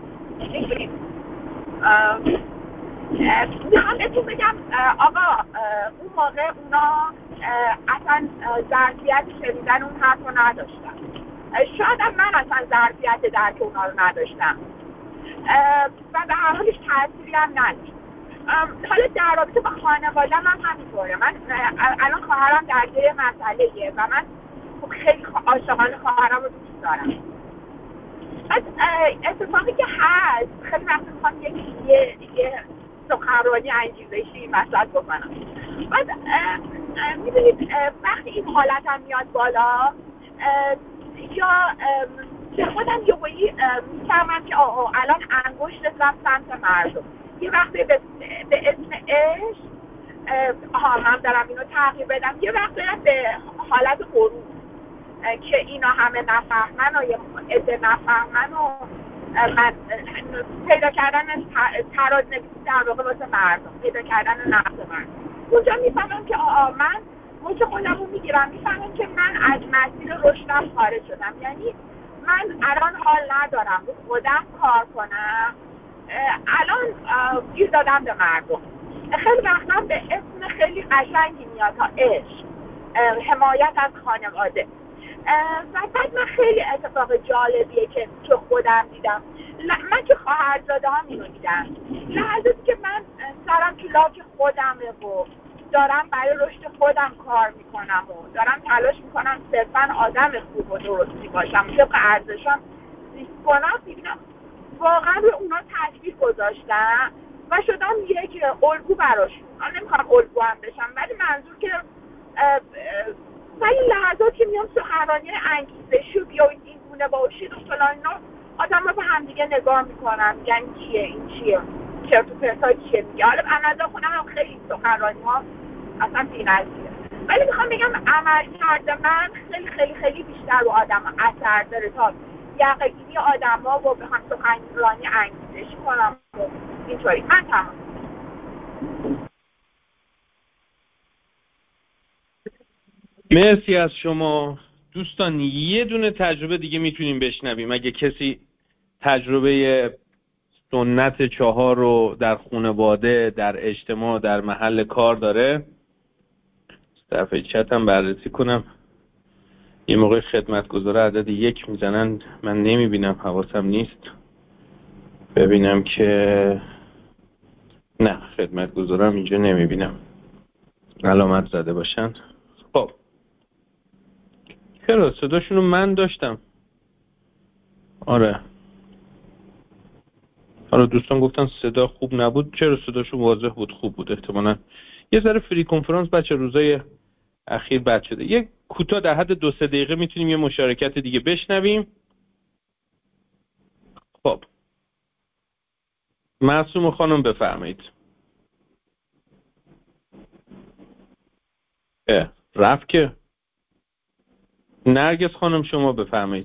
اصلا. میخوام بهتون بگم آقا اون موقع اونا اصلا ظرفیت شنیدن اون حرف رو نداشتن. شاید هم من اصلا ظرفیت درک اونا رو نداشتم و به هر حال هیچ تأثیری هم نداشت. حالا در رابطه با خانواده‌م هم همینطوره. من الان خواهرم درگیر مسئله‌ایه و من خیلی عاشقانه خواهرم رو دوست دارم. بعد اتفاقی که هست خیلی وقت میخوام یه سخنرانی انگیزشی مطرح بکنم. بعد میدونید وقتی این حالت هم میاد بالا یا به خودم یهویی میفهمم که الان انگشت رفت سمت مردم. یه وقتی به اسم عشق من دارم اینو تغییر بدم، یه وقت دارم به حالت غرور که اینا همه نفهمن و یه عده نفهمن و من پیدا کردن تراز نویسی در واقع واسه مردم، پیدا کردن نقد مردم. اونجا میفهمم که من مچ خودم رو میگیرم، میفهمم که من از مسیر رشدم خارج شدم. یعنی من الان حال ندارم رو خودم کار کنم، الان گیر دادم به مردم. خیلی وقتا به اسم خیلی قشنگی میاد تا عشق، حمایت از خانواده. و بعد من خیلی اتفاق جالبیه که خودم دیدم. من که خواهرزاده ها اینو دیدم، لحظاتی که من سرم تو لاک خودمه و دارم برای رشد خودم کار میکنم و دارم تلاش میکنم صرفا آدم خوب و درستی باشم، طبق ارزشام زیست کنم، میبینم واقعا روی اونا تاثیر گذاشتم و شدم یک الگو براشون. من نمیخوام الگو هم بشم، ولی منظور که ولی لحظات که میام سخنرانی انگیزشی و بیا این گونه باشید و فلان اینا، آدم رو به هم دیگه نگاه میکنم، میگن کیه این، چیه چرت و پرتای چیه میگه. حالا عملا خودم هم خیلی سخنرانی ها اصلا بی‌نظیره، ولی میخوام بگم عملکرد من خیلی خیلی خیلی بیشتر رو آدم اثر داره تا یقه‌گیری آدما و به هم سخنرانی انگیزشی کنم و اینطوری. من تمام. مرسی از شما دوستان. یه دونه تجربه دیگه میتونیم بشنویم. اگه کسی تجربه سنت 4 رو در خانواده، در اجتماع، در محل کار داره، صفحه چت هم بررسی کنم. یه موقع خدمتگزار عدد 1 میزنن من نمیبینم، حواسم نیست ببینم که نه، خدمتگزارم اینجا نمیبینم علامت زده باشن. خب چرا صداشونو من داشتم؟ آره دوستان گفتن صدا خوب نبود. چرا صداشون واضح بود، خوب بود. احتمالاً یه ذره فری کنفرانس بچه روزای اخیر بد شده. یه کوتاه در حد 2-3 دقیقه میتونیم یه مشارکت دیگه بشنویم. خب معصوم خانم بفرمایید. رفت که. نرگس خانم شما بفرمایید.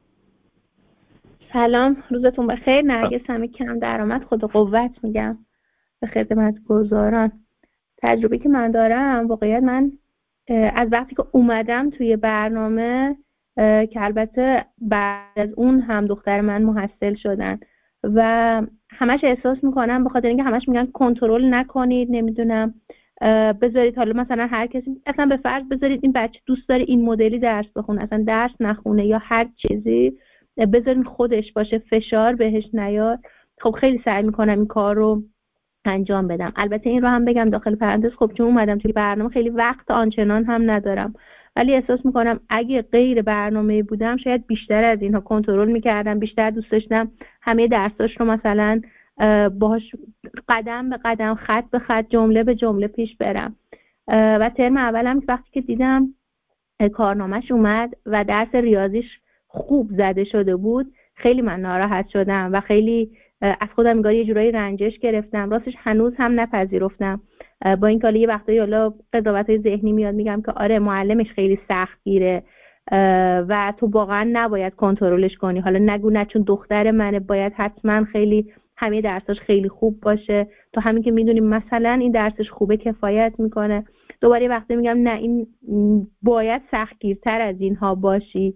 سلام، روزتون بخیر. نرگس همه کم درآمد خود قوت میگم به خدمتگزاران. تجربه که من دارم، واقعیت من از وقتی که اومدم توی برنامه که البته بعد از اون هم دختر من محصل شدن و همش احساس میکنم به خاطر اینکه همش میگن کنترل نکنید، نمیدونم بذارید حالا مثلا هر کسی اصلا به فرض بذارید این بچه دوست داره این مدلی درس بخونه، اصلا درس نخونه یا هر چیزی بذارید خودش باشه، فشار بهش نیاد. خب خیلی سعی میکنم این کار رو انجام بدم. البته این رو هم بگم داخل پرانتز، خب چون اومدم توی برنامه خیلی وقت آنچنان هم ندارم، ولی احساس میکنم اگه غیر برنامه بودم شاید بیشتر از اینها کنترل میکردم، بیشتر دوست داشتم همه درساش رو مثلا باهاش قدم به قدم، خط به خط، جمله به جمله پیش برم. و ترم اولم وقتی که دیدم کارنامه‌اش اومد و درس ریاضیش خوب زده شده بود، خیلی من ناراحت شدم و خیلی از خودم انگار یه جورایی رنجش گرفتم. راستش هنوز هم نپذیرفتم، با این که یه وقتایی حالا قضاوت‌های ذهنی میاد میگم که آره معلمش خیلی سختگیره و تو واقعا نباید کنترلش کنی. حالا نگو نه چون دختر منه باید حتما خیلی همه درساش خیلی خوب باشه، تو همین که میدونیم مثلا این درسش خوبه کفایت میکنه. دوباره وقتی میگم نه این باید سختگیرتر از اینها باشی،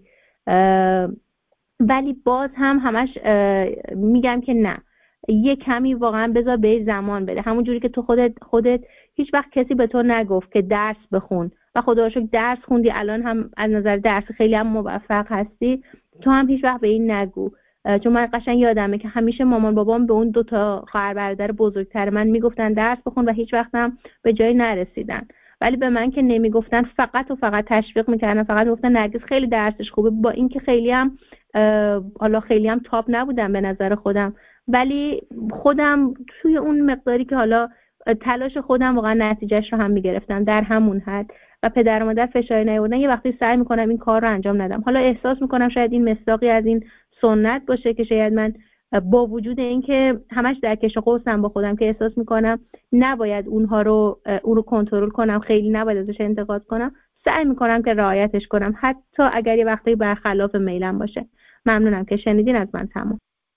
ولی باز هم همش میگم که نه، یه کمی واقعا بذار به زمان بده. همون جوری که تو خودت هیچ وقت کسی به تو نگفت که درس بخون و خدا رو شکر درس خوندی، الان هم از نظر درس خیلی هم موفق هستی، تو هم هیچ وقت به این نگو. چون من قشنگ یادمه که همیشه مامان بابام به اون 2 خواهر برادر بزرگتر من میگفتن درس بخون و هیچ وقت هم به جایی نرسیدن، ولی به من که نمیگفتن فقط و فقط تشویق میکردن، فقط میگفتن نرگس خیلی درسش خوبه، با اینکه خیلی هم حالا خیلی هم تاپ نبودم به نظر خودم، ولی خودم توی اون مقداری که حالا تلاش خودم واقعا نتیجهش رو هم میگرفتم در همون حد و پدر و مادر فشاری نیاوردن. یه وقتی سعی میکنم این کار رو انجام ندم. حالا احساس میکنم شاید این مصداقی از این سنت باشه که شاید من با وجود اینکه همش در کش و قوسم با خودم که احساس میکنم نباید اون رو کنترل کنم، خیلی نباید ازش انتقاد کنم، سعی میکنم که رعایتش کنم حتی اگر یه وقتی برخلاف میلم باشه. ممنونم که شنیدین از من. تمام.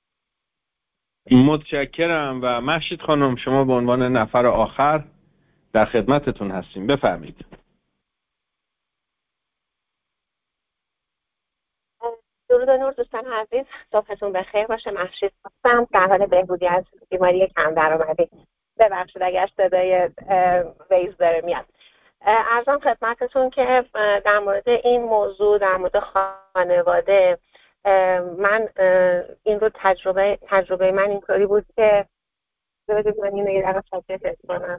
متشکرم. و مهشید خانم شما به عنوان نفر آخر در خدمتتون هستیم، بفرمایید. درود و نور دوستان عزیز، صبحتون بخیر باشه. مهشید هستم در حال بهبودی از بیماری کم درآمدی. ببخشید اگر صدای ویز داره میاد. عرضم خدمتتون که در مورد این موضوع، در مورد خانواده، من این رو تجربه من اینطوری بود که ببینید من اینو یه دقیقه ساکتش کنم.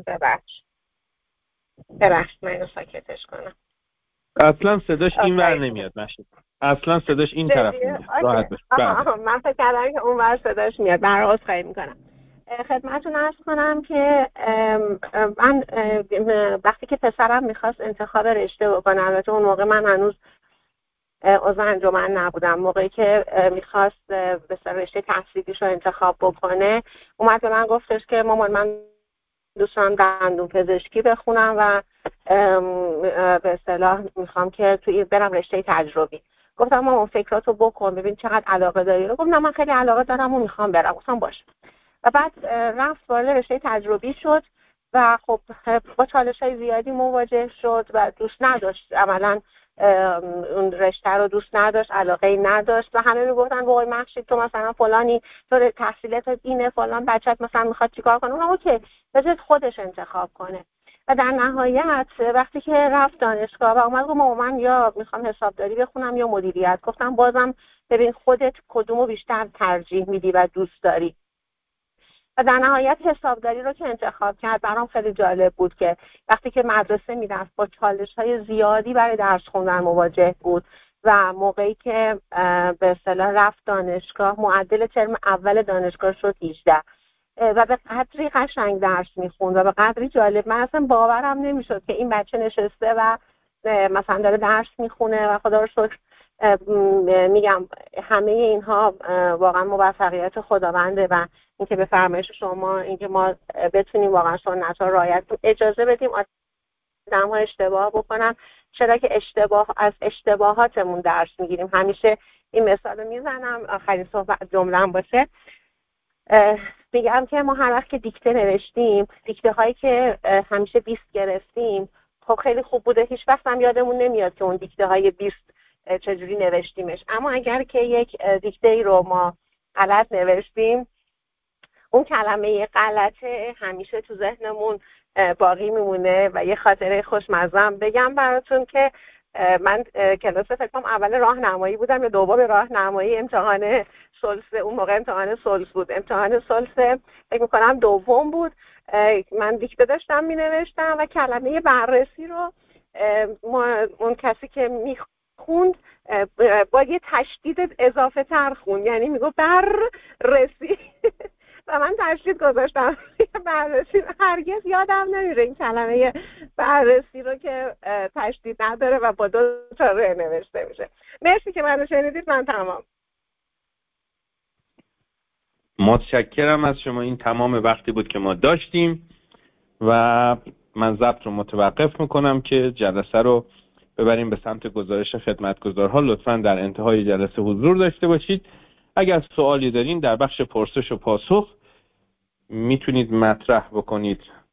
ببخشید من اینو ساکتش کنم. اصلا صداش این ور نمیاد مهشید، اصلا صداش این طرف میاد. راحت باش. من فکر کردم که اون ور صداش میاد. برای عذرخواهی میکنم. خدمتتون عرض کنم که من وقتی که پسرم میخواست انتخاب رشته بکنه، البته اون موقع من هنوز عضو انجمن نبودم، موقعی که میخواست به رشته تحصیلیش رو انتخاب بکنه اومد به من گفتش که مامان من دوست دارم دندون پزشکی بخونم و به اصطلاح میخوام که توی برم رشته تجربی. گفتم مامان فکراتو بکن ببین چقدر علاقه داری. گفت نه من خیلی علاقه دارم و میخوام برم. گفتم باشه. و بعد رفت وارد رشته تجربی شد و خب با چالش‌های زیادی مواجه شد و دوست نداشت، عملاً اون رشته رو دوست نداشت، علاقه‌ای نداشت و همه میگفتن وای مهشید تو مثلا فلانی، تو تحصیلات اینه، فلان بچت مثلا میخواد چیکار کنه. اونم اوکی بذارید خودش انتخاب کنه. و در نهایت وقتی که رفت دانشگاه و اومد گفت من یا میخوام حسابداری بخونم یا مدیریت. گفتم بازم ببین خودت کدومو بیشتر ترجیح میدی و دوست داری. و در نهایت حسابداری رو که انتخاب کرد. برام خیلی جالب بود که وقتی که مدرسه میرفت با چالش‌های زیادی برای درس خوندن مواجه بود و موقعی که به اصطلاح رفت دانشگاه معدل ترم اول دانشگاه شد 18 و به قدری قشنگ درس میخوند و به قدری جالب، من اصلا باورم نمیشد که این بچه نشسته و مثلا داره درس میخونه و خدا رو شکر میگم همه اینها واقعا موفقیت خداونده و اینکه به فرمایش شما اینکه ما بتونیم واقعا سنت ها رعایت کنیم، اجازه بدیم آدم‌ها اشتباه بکنن، چرا که از اشتباهاتمون درس میگیریم. همیشه این مثال رو میزنم آخرین صحبت جمله‌ام باشه، میگم که ما هر وقت که دیکته نوشتیم، دیکته هایی که همیشه 20 گرفتیم خب خیلی خوب بوده، هیچ وقت هم یادمون نمیاد که اون دیکته های 20 چجوری نوشتیمش. اما اگر که یک دیکته ای رو ما غلط نوشتیم، اون کلمه غلطه همیشه تو ذهنمون باقی میمونه. و یه خاطره خوشمزم بگم براتون که من کلاس فکر کنم اول راهنمایی بودم یا دوم راهنمایی، امتحان سلسه، اون موقع امتحان سلس بود، امتحان سلسه فکر میکنم دوم بود، من دیکته داشتم مینوشتم و کلمه بررسی رو اون کسی که میخوند با یه تشدید اضافه تر خوند، یعنی میگو بررسی و من تشدید گذاشتم بررسی. هرگز یادم نمیره این کلمه بررسی رو که تشدید نداره و با 2 تا ر نوشته میشه. مرسی که منو شنیدید. من تمام. متشکرم از شما. این تمام وقتی بود که ما داشتیم و من ضبط رو متوقف میکنم که جلسه رو ببریم به سمت گزارش خدمتگزارها. لطفاً در انتهای جلسه حضور داشته باشید. اگر سوالی دارین در بخش پرسش و پاسخ میتونید مطرح بکنید.